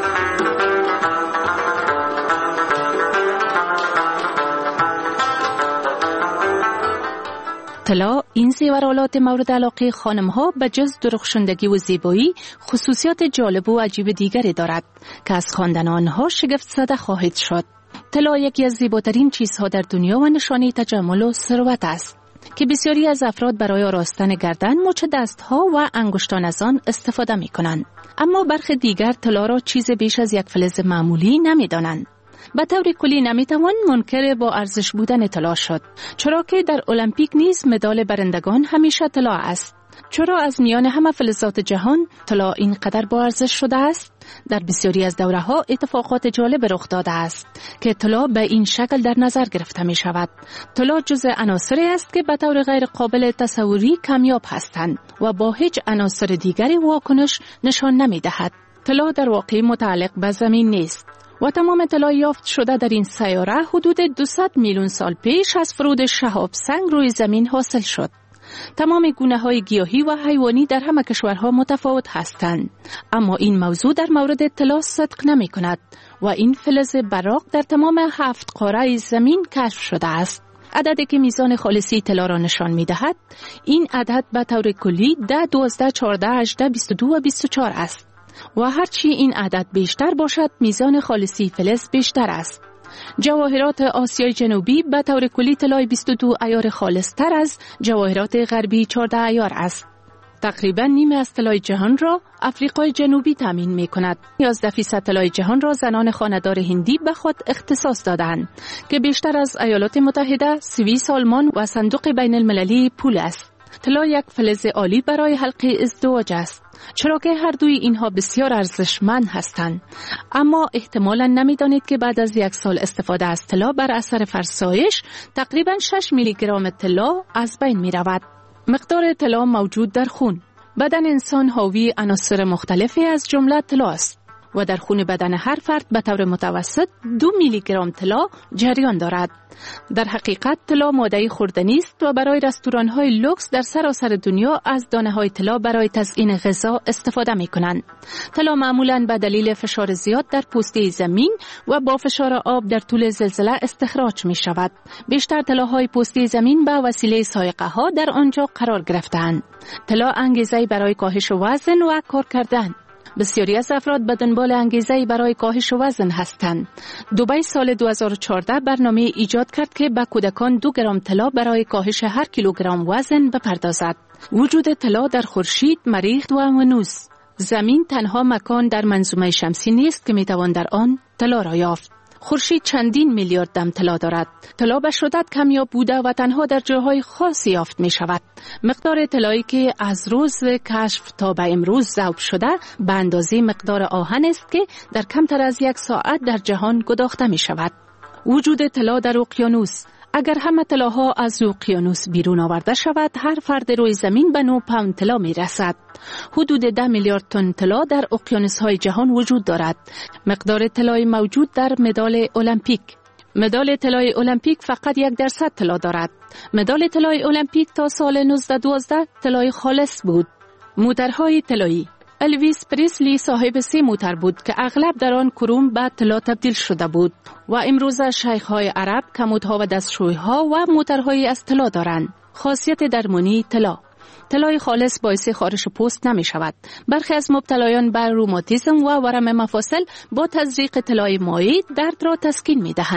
L: طلا، این زیورالات مورد علاقه خانم‌ها به جز درخشندگی و زیبایی خصوصیات جالب و عجیب دیگری دارد که از خواندن آنها شگفت زده خواهید شد. طلا یکی از زیباترین چیزها در دنیا و نشانه تجمل و ثروت است که بسیاری از افراد برای آراستن گردن، مچ دستها و انگشتان از آن استفاده می‌کنند. اما برخی دیگر طلا را چیز بیش از یک فلز معمولی نمی‌دانند. به طور کلی نمیتوان منکر با ارزش بودن طلا شد، چرا که در المپیک نیز مدال برندگان همیشه طلا است. چرا از میان همه فلزات جهان طلا اینقدر با ارزش شده است؟ در بسیاری از دوره‌ها اتفاقات جالب رخ داده است که طلا به این شکل در نظر گرفته می شود. طلا جزء عناصری است که به طور غیر قابل تصوری کمیاب هستند و با هیچ عناصر دیگری واکنش نشان نمی دهد. طلا در واقع متعلق به زمین نیست و تمام طلا یافت شده در این سیاره حدود دویست میلیون سال پیش از فرود شهاب سنگ روی زمین حاصل شد. تمام گونه‌های گیاهی و حیوانی در همه کشورها متفاوت هستند، اما این موضوع در مورد طلا صدق نمی‌کند و این فلز براق در تمام هفت قاره زمین کشف شده است. عددی که میزان خالصی طلا را نشان می‌دهد، این عدد به طور کلی ده، دوازده، چهارده، هجده، بیست و دو و بیست و چهار است. و هرچی این عدد بیشتر باشد میزان خالصی فلز بیشتر است. جواهرات آسیای جنوبی به طور کلی طلای بیست و دو ایار خالص تر از جواهرات غربی چهارده ایار است. تقریبا نیمه از طلای جهان را افریقای جنوبی تامین می کند. یازده فیصد طلای جهان را زنان خانه‌دار هندی به خود اختصاص دادند که بیشتر از ایالات متحده، سوئیس، آلمان و صندوق بین المللی پول است. طلا یک فلز عالی برای حلقه ازدواج است، چرا که هر دوی اینها بسیار ارزشمند هستند. اما احتمالاً نمی‌دانید که بعد از یک سال استفاده از طلا بر اثر فرسایش تقریباً شش میلی گرم طلا از بین می‌رود. مقدار طلا موجود در خون. بدن انسان حاوی عناصر مختلفی از جمله طلا است و در خون بدن هر فرد به طور متوسط دو میلی گرم طلا جریان دارد. در حقیقت طلا ماده خوردنی است و برای رستوران‌های لوکس در سراسر دنیا از دانه‌های طلا برای تزیین غذا استفاده می‌کنند. طلا معمولاً به دلیل فشار زیاد در پوسته زمین و با فشار آب در طول زلزله استخراج می‌شود. بیشتر طلاهای پوسته زمین به وسیله سایقه‌ها در آنجا قرار گرفته‌اند. طلا انگیزه برای کاهش وزن و کار کردن. بسیاری از افراد به دنبال انگیزه‌ای برای کاهش وزن هستند. دبی سال دو هزار و چهارده برنامه ایجاد کرد که به کودکان دو گرم طلا برای کاهش هر کیلوگرم وزن بپردازد. وجود طلا در خورشید، مریخ و ونوس. زمین تنها مکان در منظومه شمسی نیست که میتوان در آن طلا را یافت. خورشید چندین میلیارد دم طلا دارد. طلا به شدت کمیاب بوده و تنها در جاهای خاصی یافت می شود. مقدار طلایی که از روز کشف تا به امروز ذوب شده به اندازه مقدار آهن است که در کمتر از یک ساعت در جهان گداخته می شود. وجود طلا در اقیانوس. اگر همه طلاها از اقیانوس بیرون آورده شود، هر فرد روی زمین به نه پوند طلا می رسد. حدود ده میلیارد تن طلا در اقیانوس‌های جهان وجود دارد. مقدار طلای موجود در مدال المپیک. مدال طلای المپیک فقط یک درصد طلا دارد. مدال طلای المپیک تا سال نوزده دوازده طلای خالص بود. موترهای طلایی. الویس پریسلی صاحب سه موتر بود که اغلب در آن کروم به طلا تبدیل شده بود و امروز شیخ‌های عرب کمودها و دستشوی‌ها و موترهایی از طلا دارند. خاصیت درمانی طلا. طلای خالص باعث خارش پوست نمی شود. برخی از مبتلایان بر روماتیسم و ورم مفاصل با تزریق طلای مائع درد را تسکین می دهند.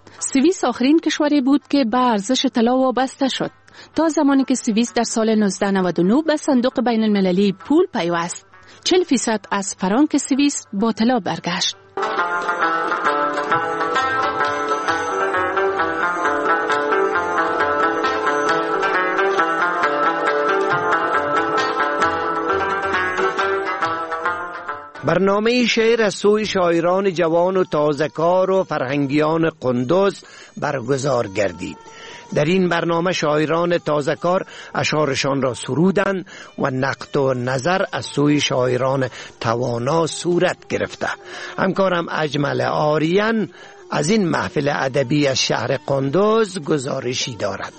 Q: سوئیس آخرین کشوری بود که به ارزش طلا وابسته شد تا زمانی که سوئیس در سال نوزده نود و نه به صندوق بین المللی پول پیوست. چهل فیصد از فرانک سوئیس با طلا برگشت.
F: برنامه شعر از سوی شاعران جوان و تازه‌کار و فرهنگیان قندوز برگزار گردید. در این برنامه شاعران تازه‌کار اشعارشان را سرودند و نقد و نظر از سوی شاعران توانا صورت گرفته. همکارم اجمل آریان از این محفل ادبی از شهر قندوز گزارشی دارد.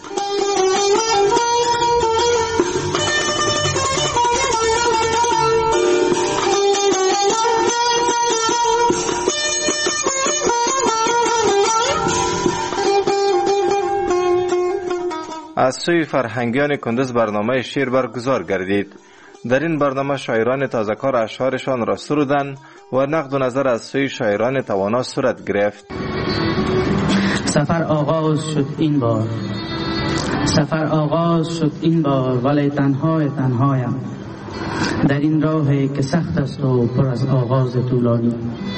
R: از سوی فرهنگیان کندوز برنامه شعر برگزار گردید. در این برنامه شاعران تازه‌کار اشعارشان را سرودند و نقد و نظر از سوی شاعران توانا صورت گرفت.
S: سفر آغاز شد این بار، سفر آغاز شد این بار، ولی تنهای تنهایم در این راهی که سخت است و پر از آغاز طولانی.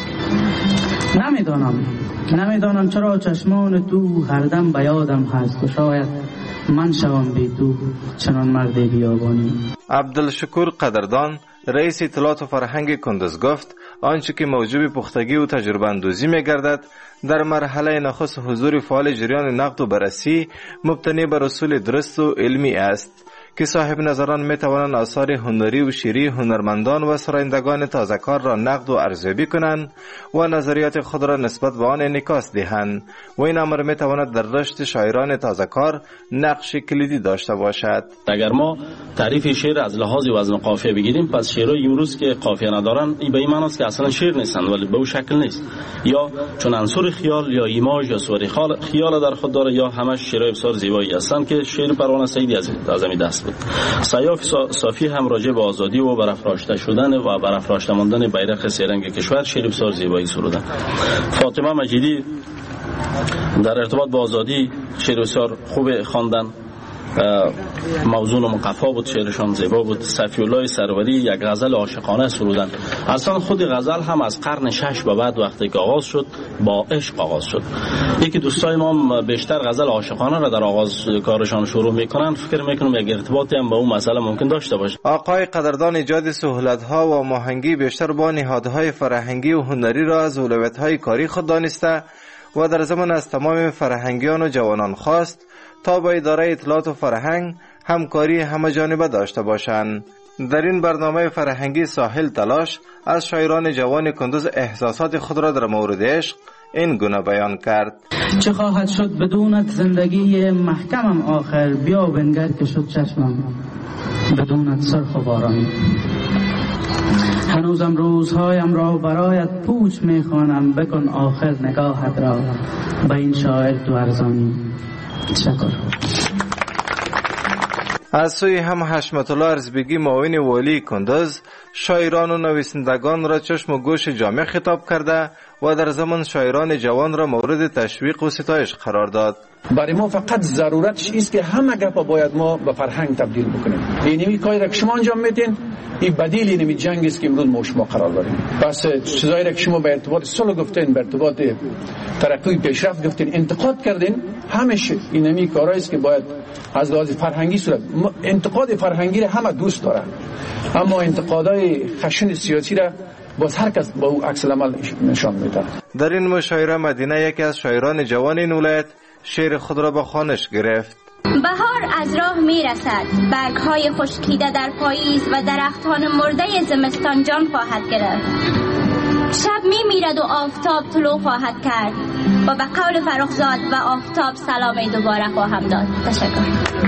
S: نمیدانم نمیدانم چرا چشمان تو هر دم به یادم هست و شاید من شوم بی تو چنان مرد بیابانی.
R: عبدالشکور قدردان رئیس اطلاعات و فرهنگ کندوز گفت آنچه که موجب پختگی و تجربه اندوزی می گردد در مرحله نخست حضور فعال جریان نقد و بررسی مبتنی بر اصول درست و علمی است که صاحب نظران می توانند آثار هنری و شعری هنرمندان و سرایندگان تازه‌کار را نقد و ارزیابی کنند و نظریات خود را نسبت به آن انعکاس دهند و این امر می تواند در رشد شاعران تازه‌کار نقش کلیدی داشته باشد.
T: اگر ما تعریف شعر از لحاظ وزن قافیه بگیریم، پس شعرهای امروز که قافیه ندارن این به این معنی است که اصلا شعر نیستند، ولی به اون شکل نیست، یا چون عنصر خیال یا ایماژ یا صور خیال در خود داره، یا همش شعرهای بسیار زیبایی هستند که شعر پروانه سعیدی از از دست بود. سیاف صافی هم راجع به آزادی و برافراشته شدن و برافراشته ماندن بیرق سه‌رنگ کشور شعر بسیار زیبایی سرودن. فاطمه مجیدی در ارتباط با آزادی شعر بسیار خوب خواندن، موزون و مقفا بود، شعرشان زیبا بود. صفی الله سروری یک غزل عاشقانه سرودن. اصلا خود غزل هم از قرن شش به بعد وقتی که آغاز شد با عشق آغاز شد. یکی دوستای ما بیشتر غزل عاشقانه را در آغاز کارشان شروع میکنن، فکر میکنم یک ارتباطی هم با اون مسئله ممکن داشته باشه.
R: آقای قدردان ایجاد سهولت‌ها و هماهنگی بیشتر با نهادهای فرهنگی و هنری را از اولویت‌های کاری خود دانسته و در زمان از تمام فرهنگیان و جوانان خواست تا با اداره اطلاعات و فرهنگ همکاری همه جانبه داشته باشند. در این برنامه فرهنگی ساحل تلاش از شاعران جوان کندوز احساسات خود را در مورد عشق این گونه بیان کرد.
S: چه خواهد شد بدونت زندگی محکمم آخر، بیا بنگر که شد چشمم بدونت سرخ و بارانی. هنوزم روزهایم را برایت پوچ میخوانم، بکن آخر نگاهت را به این شاعر تو ارزانی. تشکر.
R: از سوی هم حشمت الله ارزبیگی معاون والی کندوز شاعران و نویسندگان را چشم و گوش جامع خطاب کرده و در زمان شاعران جوان را مورد تشویق و ستایش قرار داد.
U: برای ما فقط ضرورتش است که همه گپا باید ما به فرهنگ تبدیل بکنیم. اینمی کاری را که شما انجام میدین این بدیل اینمی جنگ است که امروز ما شما قرار داریم. پس چیزایی را که شما به ارتباط صلح گفتین، به ارتباط ترقی پیشرفت گفتین، انتقاد کردین، همش اینمی کارایی است که باید از لحاظ فرهنگی صورت. انتقاد فرهنگی را همه دوست دارن، اما انتقادای خشن سیاسی را باز هر کس با او عکس العمل نشان میده.
R: در این مشاعره مدینه یکی از شاعران جوان این ولایت شعر خود را به خوانش گرفت.
H: بهار از راه میرسد، برگ‌های خشکیده در پاییز و درختان مرده زمستان جان خواهد گرفت. شب میمیرد و آفتاب طلوع خواهد کرد و به قول فرخزاد و آفتاب سلامی دوباره خواهم داد. تشکر.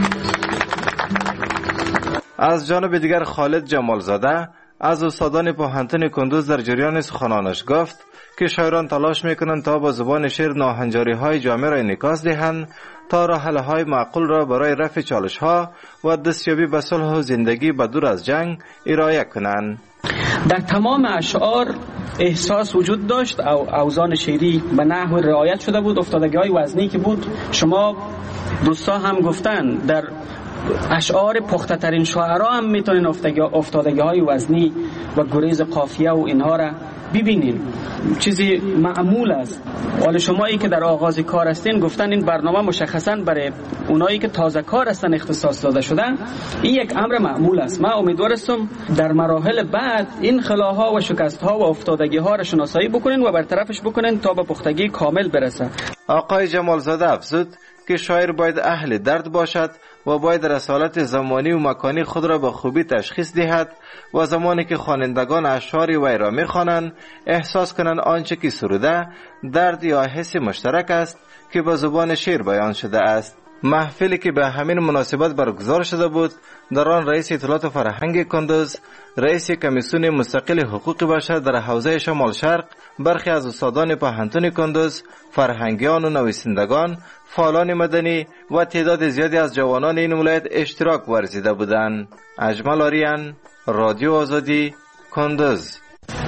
R: از جانب دیگر خالد جمالزاده از استادان پوهنتون کندوز در جریان سخنانش گفت که شاعران تلاش میکنند تا با زبان شعر ناهنجاری های جامعه را انعکاس دهند تا راه حل های معقول را برای رفع چالش ها و دستیابی به صلح و زندگی به دور از جنگ ارائه کنند.
S: در تمام اشعار احساس وجود داشت او اوزان شعری به نحو رعایت شده بود. افتادگی های وزنی که بود شما دوستا هم گفتن در اشعار پخته ترین شاعرها هم میتونین افتادگی های وزنی و گریز قافیه و اینها را ببینین، چیزی معمول است. ولی شمایی که در آغاز کار هستین گفتن این برنامه مشخصا برای اونایی که تازه کار هستن اختصاص داده شدن، این یک امر معمول است. من امیدوارم در مراحل بعد این خلاها و شکستها و افتادگی‌ها را شناسایی بکنین و برطرفش بکنین تا به پختگی کامل برسه.
R: آقای جمالزاده افزود که شاعر باید اهل درد باشد و باید رسالت زمانی و مکانی خود را به خوبی تشخیص دهد و زمانی که خوانندگان اشعار وی را می‌خوانند احساس کنند آنچه که سروده درد یا حس مشترک است که به زبان شعر بیان شده است. محفلی که به همین مناسبت برگزار شده بود، در آن رئیس اطلاعات فرهنگ کندوز، رئیس کمیسیون مستقل حقوق بشر در حوزه شمال شرق، برخی از استادان پوهنتون کندوز، فرهنگیان و نویسندگان، فعالان مدنی و تعداد زیادی از جوانان این ولایت اشتراک ورزیده بودند. اجمل آریان، رادیو آزادی، کندوز.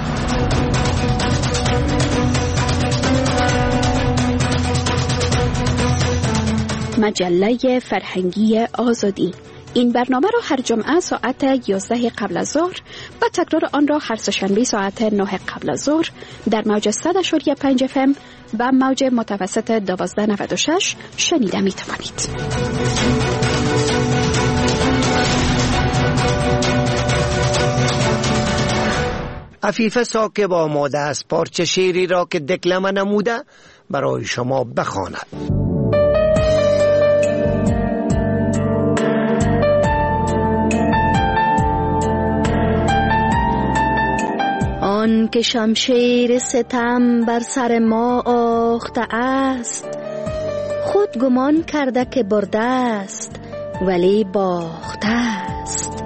C: مجله فرهنگی آزادی. این برنامه را هر جمعه ساعت یازده قبل از ظهر و تکرار آن را هر سه‌شنبه ساعت نه قبل از ظهر در موج صد و پنج اف ام و موج متوسط دوازده نود و شش شنیده می توانید.
F: عفیفه ساکب آماده است پارچه شعری را که دکلمه نموده برای شما بخواند.
O: آن که شمشیر ستم بر سر ما آخته است، خود گمان کرده که برده است ولی باخته است.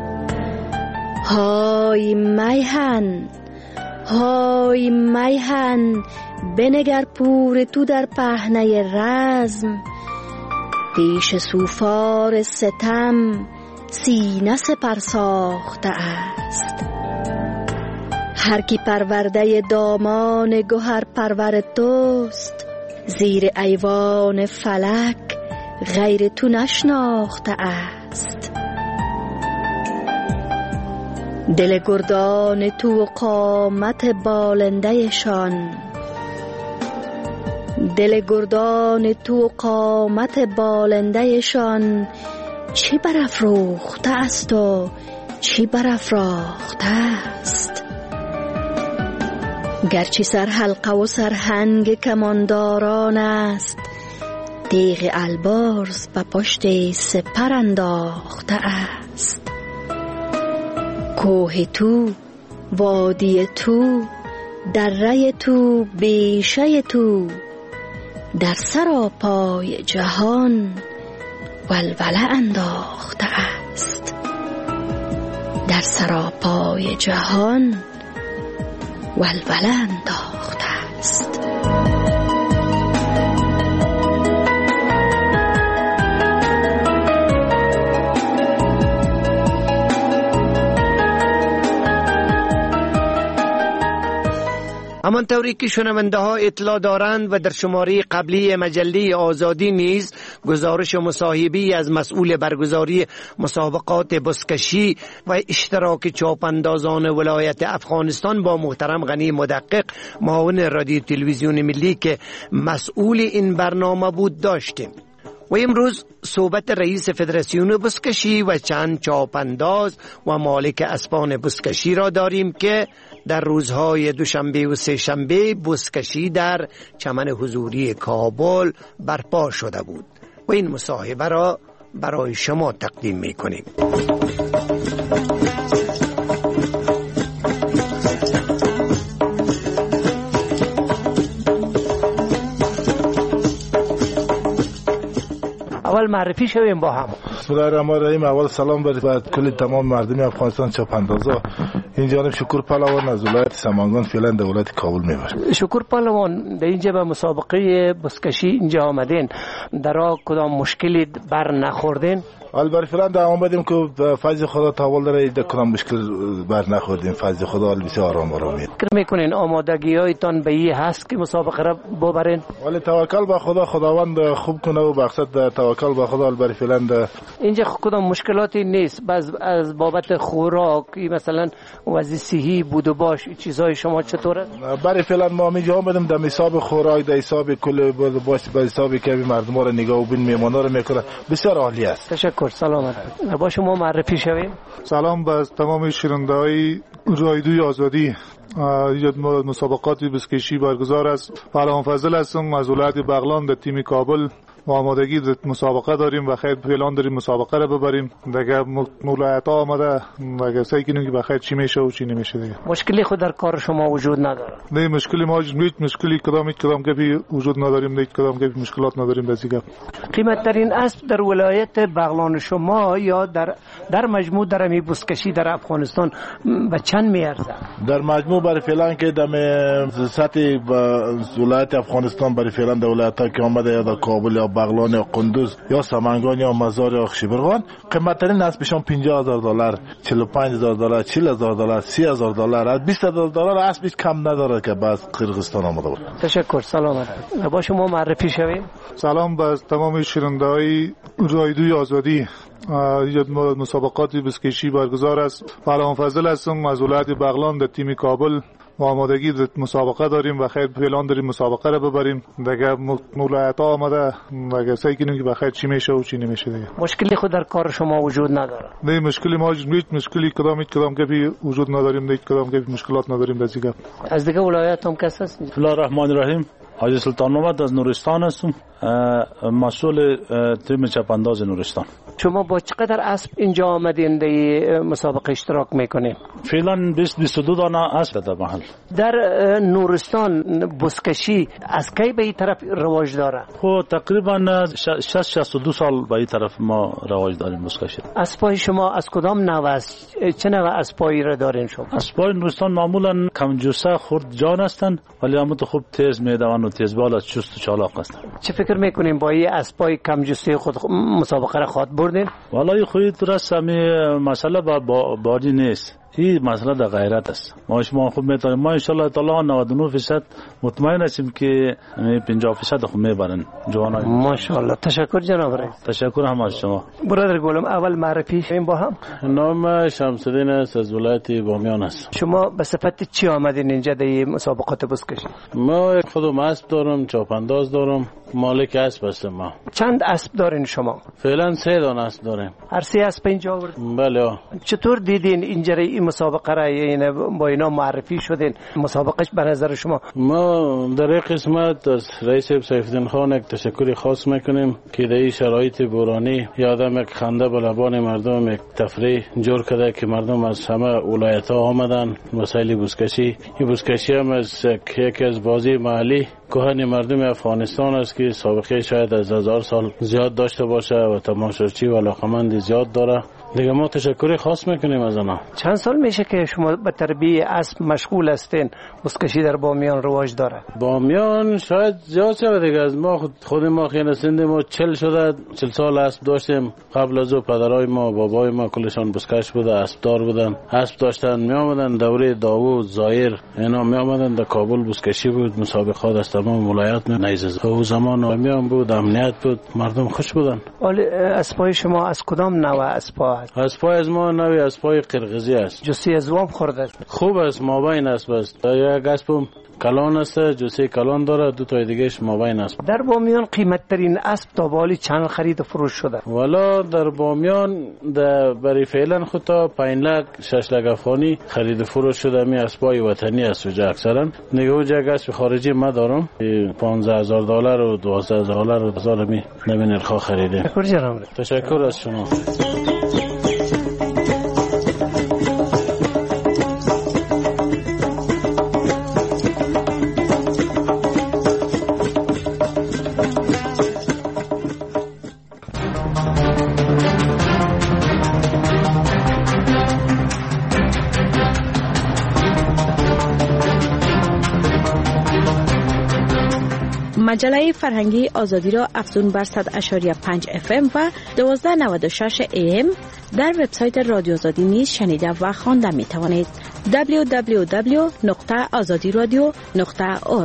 O: های میهن، های میهن، بنگر پور تو در پهنه رزم. پیش سوفار ستم سینه سپر ساخته است. هر کی پرورده دامان گوهر پرور توست، زیر ایوان فلک غیر تو نشناخته است. دل گردان تو و قامت بالنده شان، دل گردان تو و قامت بالنده شان، چی برافروخته است و چی برافراخته است. گرچه سر حلقه و سرهنگ کمانداران است، تیغ البرز به پشت سپر انداخته است. کوه تو، وادی تو، دره تو، بیشه تو، در سراپای جهان ولوله انداخته است. در سراپای جهان ولوله انداخته است.
F: همانطوری که شنونده ها اطلاع دارند و در شماره قبلی مجله آزادی نیز گزارش مصاحبه‌ای از مسئول برگزاری مسابقات بزکشی و اشتراک چاپاندازان ولایت افغانستان با محترم غنی مدقق معاون رادیو تلویزیون ملی که مسئول این برنامه بود داشتیم. و امروز صحبت رئیس فدراسیون بزکشی و چند چاپانداز و مالک اسبان بزکشی را داریم که در روزهای دوشنبه و سه شنبه بزکشی در چمن حضوری کابل برپا شده بود و این مصاحبه را برای شما تقدیم می کنیم. اول معرفی شویم با هم.
V: بسم الله الرحمن الرحیم. اول سلام برای کل تمام مردم افغانستان چاپاندازا.
B: این جانب شکر پهلوان از ولایت سمنگان فعلا در ولایت کابل میبره.
V: شکر پهلوان در اینجا به مسابقه بزکشی اینجا آمدین، در راه کدام مشکلی بر نخوردین؟
B: البته فعلا در آمدیم که فضل خدا تاول داره، در کدام مشکل بر نخوردیم. فضل خدا بسیار آرام آرامیه.
V: فکر میکنین آمادگی هایتان به این هست که مسابقه را ببرین؟
B: ولی توکل به خدا، خداوند خوب کنه و بخشد. توکل به خدا. البته فعلا
V: اینجا کدام مشکلاتی نیست باز از بابت خوراک مثلا وضع صحی بود و باش چیزای شما چطوره؟
B: برای فعلا ما اینجا آمدیم در حساب خوراک، در حساب کل باش، به حسابی که مردم را نگاه و بین میمانا را میکنه. بسیار عالی است.
V: تشکر. سلامت. با شما معرفی شویم.
W: سلام به تمام شنونده‌های رادیوی آزادی. مسابقاتی بزکشی برگزار است. پهلوان فضل هستم از ولایت بغلان در تیم کابل. و آمادگی مسابقه داریم و خیر پلان داریم مسابقه رو ببریم. دیگه مولایت ها آمده، دیگه سعی کنیم که بخیر چی میشه و چی نمیشه. دیگه
V: مشکلی خود در کار شما وجود نداره؟
W: نه مشکلی ما هیچ مشکلی کدام هیچ کدام که وجود نداریم، نه کدام که مشکلات نداریم. دیگه
V: قیمت ترین اسب در ولایت بغلان شما یا در در مجموع در می بزکشی در افغانستان به چند میارزه؟
B: در مجموع برای فعلا که در سطح ولایت افغانستان برای فعلا در ولایت‌ها که آمده یا در کابل یا بغلان یا قندوز یا سمنگان یا مزار یا خشبرغان، قیمت ترین اسبشون پنجاه هزار دلار، چهل و پنج هزار دلار، چهل هزار دلار، سی هزار دلار، از بیست هزار دلار اسب کم نداره که باز قرقستان آمده بود.
V: تشکر. سلامت. با شما معرفی شویم.
W: سلام به تمام شنونده‌های رادیوی آزادی. مسابقاتی بزکشی برگزار است. پهلوان فضل هستم از ولایت بغلان در تیم کابل. و آمادگی مسابقه داریم و خیر پلان داریم مسابقه رو ببریم. دیگه مولایت ها آمده، دیگه سعی کنیم که بخیر چی میشه و چی نمیشه. دیگه
V: مشکلی خود در کار شما وجود نداره؟
W: نه مشکلی ما هیچ مشکلی کدام هیچ کدام که وجود نداریم، نه کدام که مشکلات نداریم. دیگه
V: از دیگه ولایت هم کس هست؟
X: بسم الله الرحمن الرحیم. حاجی سلطان محمد از نورستان هستم، مسئول تیم چپانداز نورستان.
V: شما با چقدر اسب اینجا آمدین در مسابقه اشتراک میکنیم؟
X: فعلا بیست بیست و دو دانه اسب در محل.
V: در نورستان بزکشی از کی به این طرف رواج داره؟
X: خب تقریبا شصت شصت و دو سال به این طرف ما رواج داریم بزکشی.
V: اسبای شما از کدام نوع است؟ چه نوع اسبایی را دارین شما؟
X: اسبای نورستان معمولا کم جوسه خرد جان هستند، ولی اما تو خوب تیز میدوان و تیز بالا چست و چالاک هستند.
V: چه فکر میکنین با این اسبای کم جوسه خود مسابقه را خواهد بردین؟
X: والله خودت درست همی مسئله با بادی نیست، این مسئله در غیرت است. ما شما خوب میتونیم، ما انشالله تعالی نود و نه درصد مطمئن هستیم که پنجاه درصد خوب میبرن جوانای.
V: ماشاءالله. تشکر جناب رئیس.
X: تشکر هم از شما.
V: برادر گلم اول معرفی شویم با هم.
X: نام شمس الدین است، از ولایت بامیان است.
V: شما به صفت چی آمدین اینجا در مسابقات بزکشی؟
X: ما خودم اسب دارم، چاپانداز دارم، مالک اسب هستم. ما
V: چند اسب دارین شما؟
X: فعلا سه دانه اسب داریم.
V: هر سه اسب اینجا آوردین؟
X: بله.
V: چطور دیدین اینجا این مسابقه را، یعنی با اینا معرفی شدین؟ مسابقهش به نظر شما؟
X: ما در این قسمت از رئیس سیفالدین خان یک تشکر خاص میکنیم که در این شرایط بورانی یادم یک خنده به لبان مردم، یک تفریح جور کرده که مردم از همه ولایت ها آمدن وسایل بزکشی. این بزکشی هم از یکی از بازی محلی کهن مردم افغانستان است که سابقه شاید از هزار سال زیاد داشته باشه و تماشاچی و علاقمند زیاد داره. دیگه ما تشکر خاص میکنیم از آنها.
V: چند سال میشه که شما به تربیت اسب مشغول هستین؟ بزکشی در بامیان رواج داره؟
X: بامیان شاید زیاد شده دیگه. از ما خود, خود ما خیلی سنده ما چل شده، چل سال اسب داشتیم. قبل از او پدرای ما بابای ما کلشان بزکش بوده، اسب دار بودن، اسب داشتن. می آمدن دوره داوود زایر اینا می آمدن در کابل بزکشی بود، مسابقات از تمام ولایت می نیزه. او زمان بامیان بود، امنیت بود، مردم خوش بودن.
V: ولی اسبای شما از کدام نوع اسبا؟
X: اسبای از ما نوی اسبای قرقیزی است.
V: جوسی ازوام خورده؟
X: خوب است، مابین اسب است. یک اسبم کلان است، جوسی کلان داره، دو تا دیگهش مابین است.
V: در بامیان قیمت ترین اسب تا بالی چند خرید و فروش شده؟
X: والا در بامیان در برای فعلا خود تا پنج لک شش لک افغانی خرید و فروش شده. می اسبای وطنی است وجا اکثرا. نگه وجا اسب خارجی ما دارم پانزده هزار دلار و دوازده هزار دلار و هزار می نمی نرخ خریده.
V: تشکر جناب.
X: تشکر از شما.
O: مجله فرهنگی آزادی را افزون بر صد و پنج اف ام و دوازده نود و شش ای ام در وبسایت رادیو آزادی نیز شنیده و خوانده می توانید. دبلیو دبلیو دبلیو نقطه آزادی رادیو نقطه اورگ.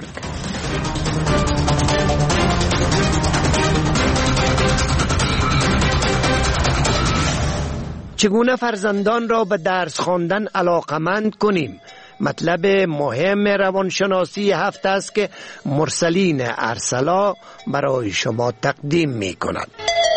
F: چگونه فرزندان را به درس خواندن علاقمند کنیم؟ مطلب مهم روانشناسی هفته است که مرسلین ارسلا برای شما تقدیم می کند.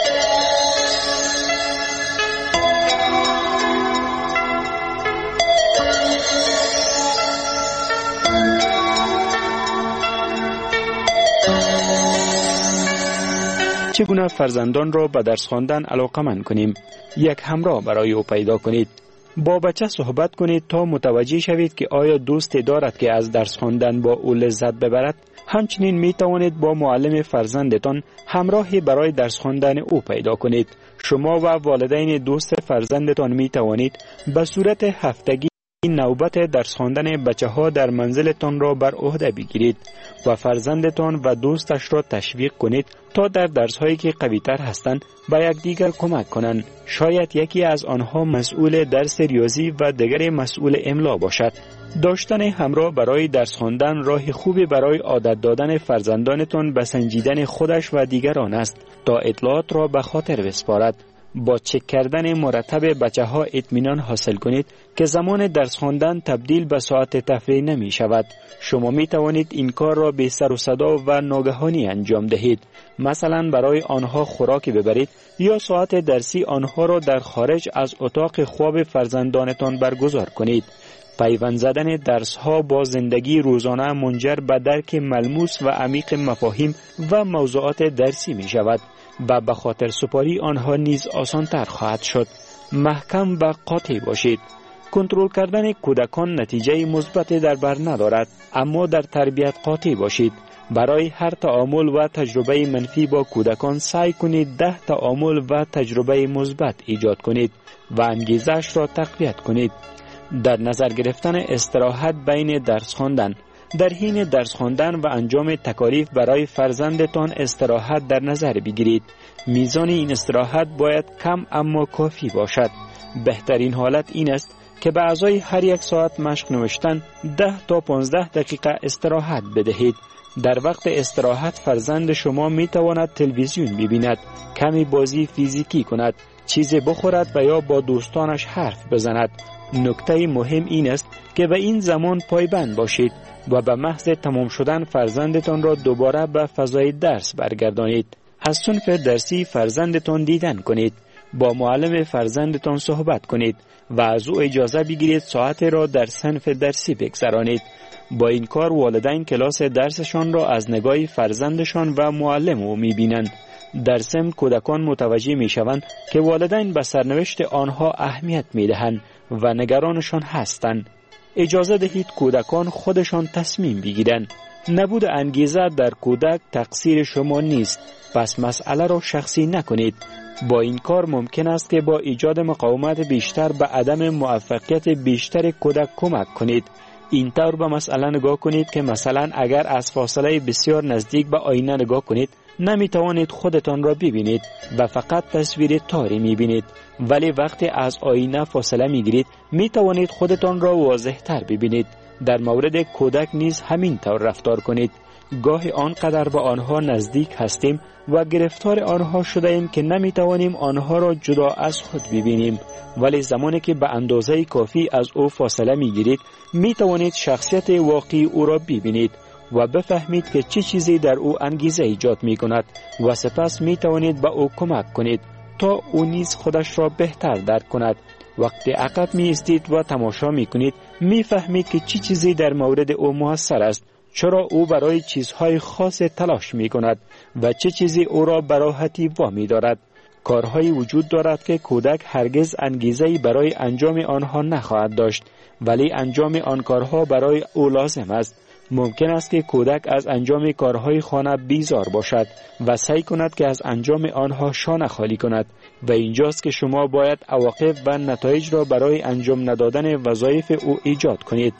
P: چگونه فرزندان را به درس خواندن علاقمند کنیم؟ یک همراه برای او پیدا کنید. با بچه صحبت کنید تا متوجه شوید که آیا دوستی دارد که از درس خواندن با او لذت ببرد. همچنین می توانید با معلم فرزندتان همراهی برای درس خواندن او پیدا کنید. شما و والدین دوست فرزندتان می توانید به صورت هفتگی نوبت درس خواندن بچه ها در منزلتان را بر عهده بگیرید و فرزندتان و دوستش را تشویق کنید تا در درس هایی که قوی تر هستند به یکدیگر کمک کنند. شاید یکی از آنها مسئول درس ریاضی و دیگری مسئول املا باشد. داشتن همراه برای درس خواندن راه خوبی برای عادت دادن فرزندانتان به سنجیدن خودش و دیگران است تا اطلاعات را به خاطر بسپارد. با چک کردن مرتب بچه ها اطمینان حاصل کنید که زمان درس خواندن تبدیل به ساعت تفریح نمی شود. شما می توانید این کار را بی سر و صدا و ناگهانی انجام دهید. مثلا برای آنها خوراکی ببرید یا ساعت درسی آنها را در خارج از اتاق خواب فرزندانتان برگزار کنید. پیوند زدن درس ها با زندگی روزانه منجر به درک ملموس و عمیق مفاهیم و موضوعات درسی می شود و به خاطر سپاری آنها نیز آسان تر خواهد شد. محکم و قاطع باشید. کنترل کردن کودکان نتیجه مثبتی در بر ندارد، اما در تربیت قاطع باشید. برای هر تعامل و تجربه منفی با کودکان سعی کنید ده تعامل و تجربه مثبت ایجاد کنید و انگیزش را تقویت کنید. در نظر گرفتن استراحت بین درس خواندن. در حین درس خواندن و انجام تکالیف برای فرزندتان استراحت در نظر بگیرید. میزان این استراحت باید کم اما کافی باشد. بهترین حالت این است که به ازای هر یک ساعت مشق نوشتن ده تا پانزده دقیقه استراحت بدهید. در وقت استراحت فرزند شما می تواند تلویزیون ببیند، کمی بازی فیزیکی کند، چیزی بخورد و یا با دوستانش حرف بزند. نکته مهم این است که به این زمان پایبند باشید و به محض تمام شدن فرزندتان را دوباره به فضای درس برگردانید. از صنف درسی فرزندتان دیدن کنید. با معلم فرزندتان صحبت کنید و از او اجازه بگیرید ساعت را در صنف درسی بگذرانید. با این کار والدین کلاس درسشان را از نگاه فرزندشان و معلم او می‌بینند. در ضمن کودکان متوجه می‌شوند که والدین به سرنوشت آنها اهمیت می‌دهند و نگرانشان هستند. اجازه دهید کودکان خودشان تصمیم بگیرند. نبود انگیزه در کودک تقصیر شما نیست، پس مسئله را شخصی نکنید. با این کار ممکن است که با ایجاد مقاومت بیشتر به عدم موفقیت بیشتر کودک کمک کنید. این طور به مسئله نگاه کنید که مثلا اگر از فاصله بسیار نزدیک به آینه نگاه کنید نمی توانید خودتان را ببینید و فقط تصویر تاری می بینید، ولی وقتی از آینه فاصله می گیرید می توانید خودتان را واضح تر ببینید. در مورد کودک نیز همین طور رفتار کنید. گاهی آنقدر به آنها نزدیک هستیم و گرفتار آنها شده ایم که نمی توانیم آنها را جدا از خود ببینیم، ولی زمانی که به اندازه کافی از او فاصله می گیرید می توانید شخصیت واقعی او را ببینید و بفهمید که چه چیزی در او انگیزه ایجاد می کند و سپس می توانید به او کمک کنید تا او نیز خودش را بهتر درک کند. وقتی عقب می استید و تماشا می کنید می فهمید که چه چیزی در مورد او موثر است، چرا او برای چیزهای خاص تلاش می کند و چه چیزی او را به راحتی وامی دارد. کارهایی وجود دارد که کودک هرگز انگیزه‌ای برای انجام آنها نخواهد داشت، ولی انجام آن کارها برای او لازم است. ممکن است که کودک از انجام کارهای خانه بیزار باشد و سعی کند که از انجام آنها شانه خالی کند و اینجاست که شما باید عواقب و نتایج را برای انجام ندادن وظایف او ایجاد کنید.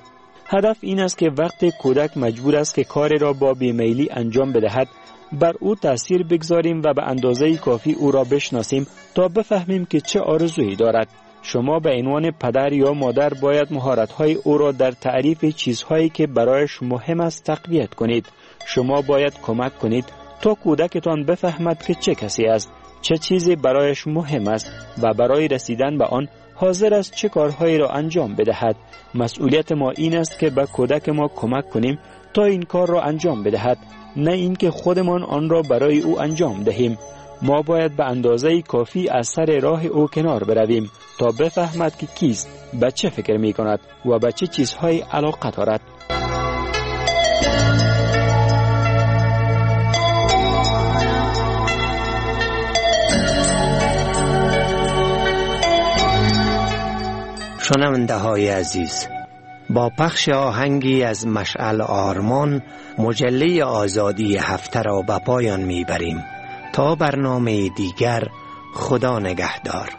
P: هدف این است که وقتی کودک مجبور است که کاری را با بیمیلی انجام بدهد، بر او تأثیر بگذاریم و به اندازه کافی او را بشناسیم تا بفهمیم که چه آرزویی دارد. شما به عنوان پدر یا مادر باید مهارت‌های او را در تعریف چیزهایی که برایش مهم است تقویت کنید. شما باید کمک کنید تا کودکتان بفهمد که چه کسی است، چه چیزی برایش مهم است و برای رسیدن به آن حاضر است چه کارهایی را انجام بدهد. مسئولیت ما این است که به کودک ما کمک کنیم تا این کار را انجام بدهد، نه اینکه خودمان آن را برای او انجام دهیم. ما باید به اندازه کافی از سر راه او کنار برویم تا بفهمد که کیست، به چه فکر می کند و به چه چیزهای علاقه دارد.
F: شنونده های عزیز، با پخش آهنگی از مشعل آرمان مجله آزادی هفته را به پایان میبریم. تا برنامه دیگر، خدا نگهدار.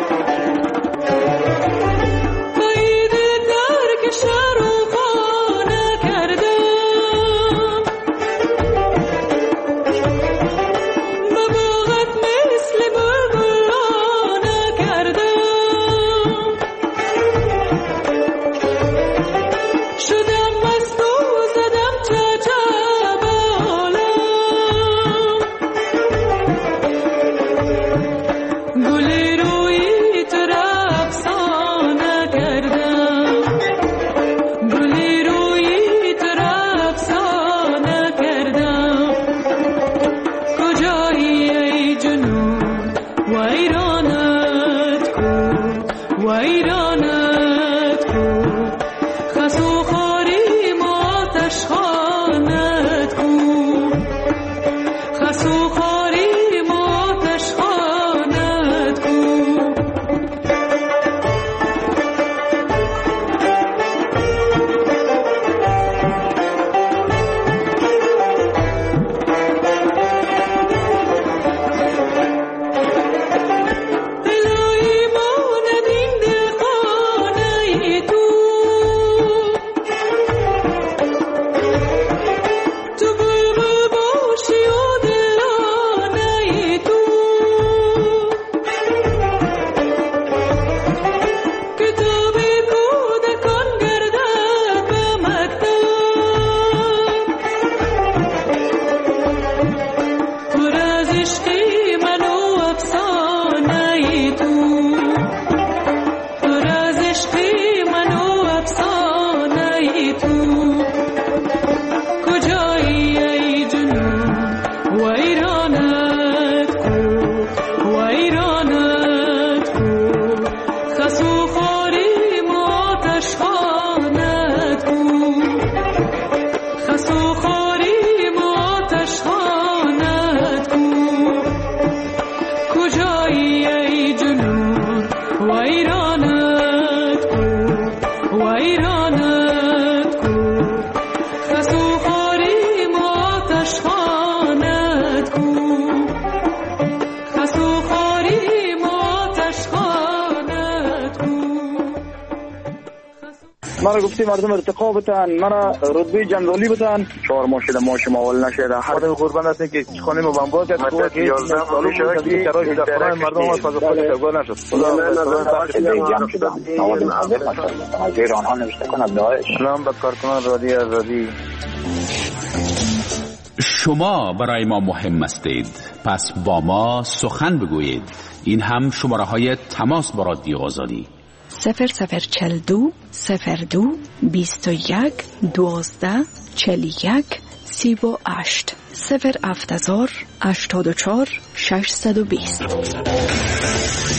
D: شروع مرا گفتی مردم ارتقا بتن، مرا رتبه جنرالی بتن. چهار ماه شده ماش ماول نشده. هر دم قربان هستن که خانه ما بمبار کرد. مثلا یازده سال شده که شرایط در خانه مردم از فضا خود تبدیل نشد. خدا آنها نوشته کند داعش. سلام به کارکنان رادیو آزادی.
E: شما برای ما مهم هستید، پس با ما سخن بگویید. این هم شماره های تماس با رادیو آزادی:
G: صفر صفر چل دو صفر دو بیست و یک دوازده چل یک سی و هشت صفر هفت هزار هشتاد و چهار ششصد و بیست.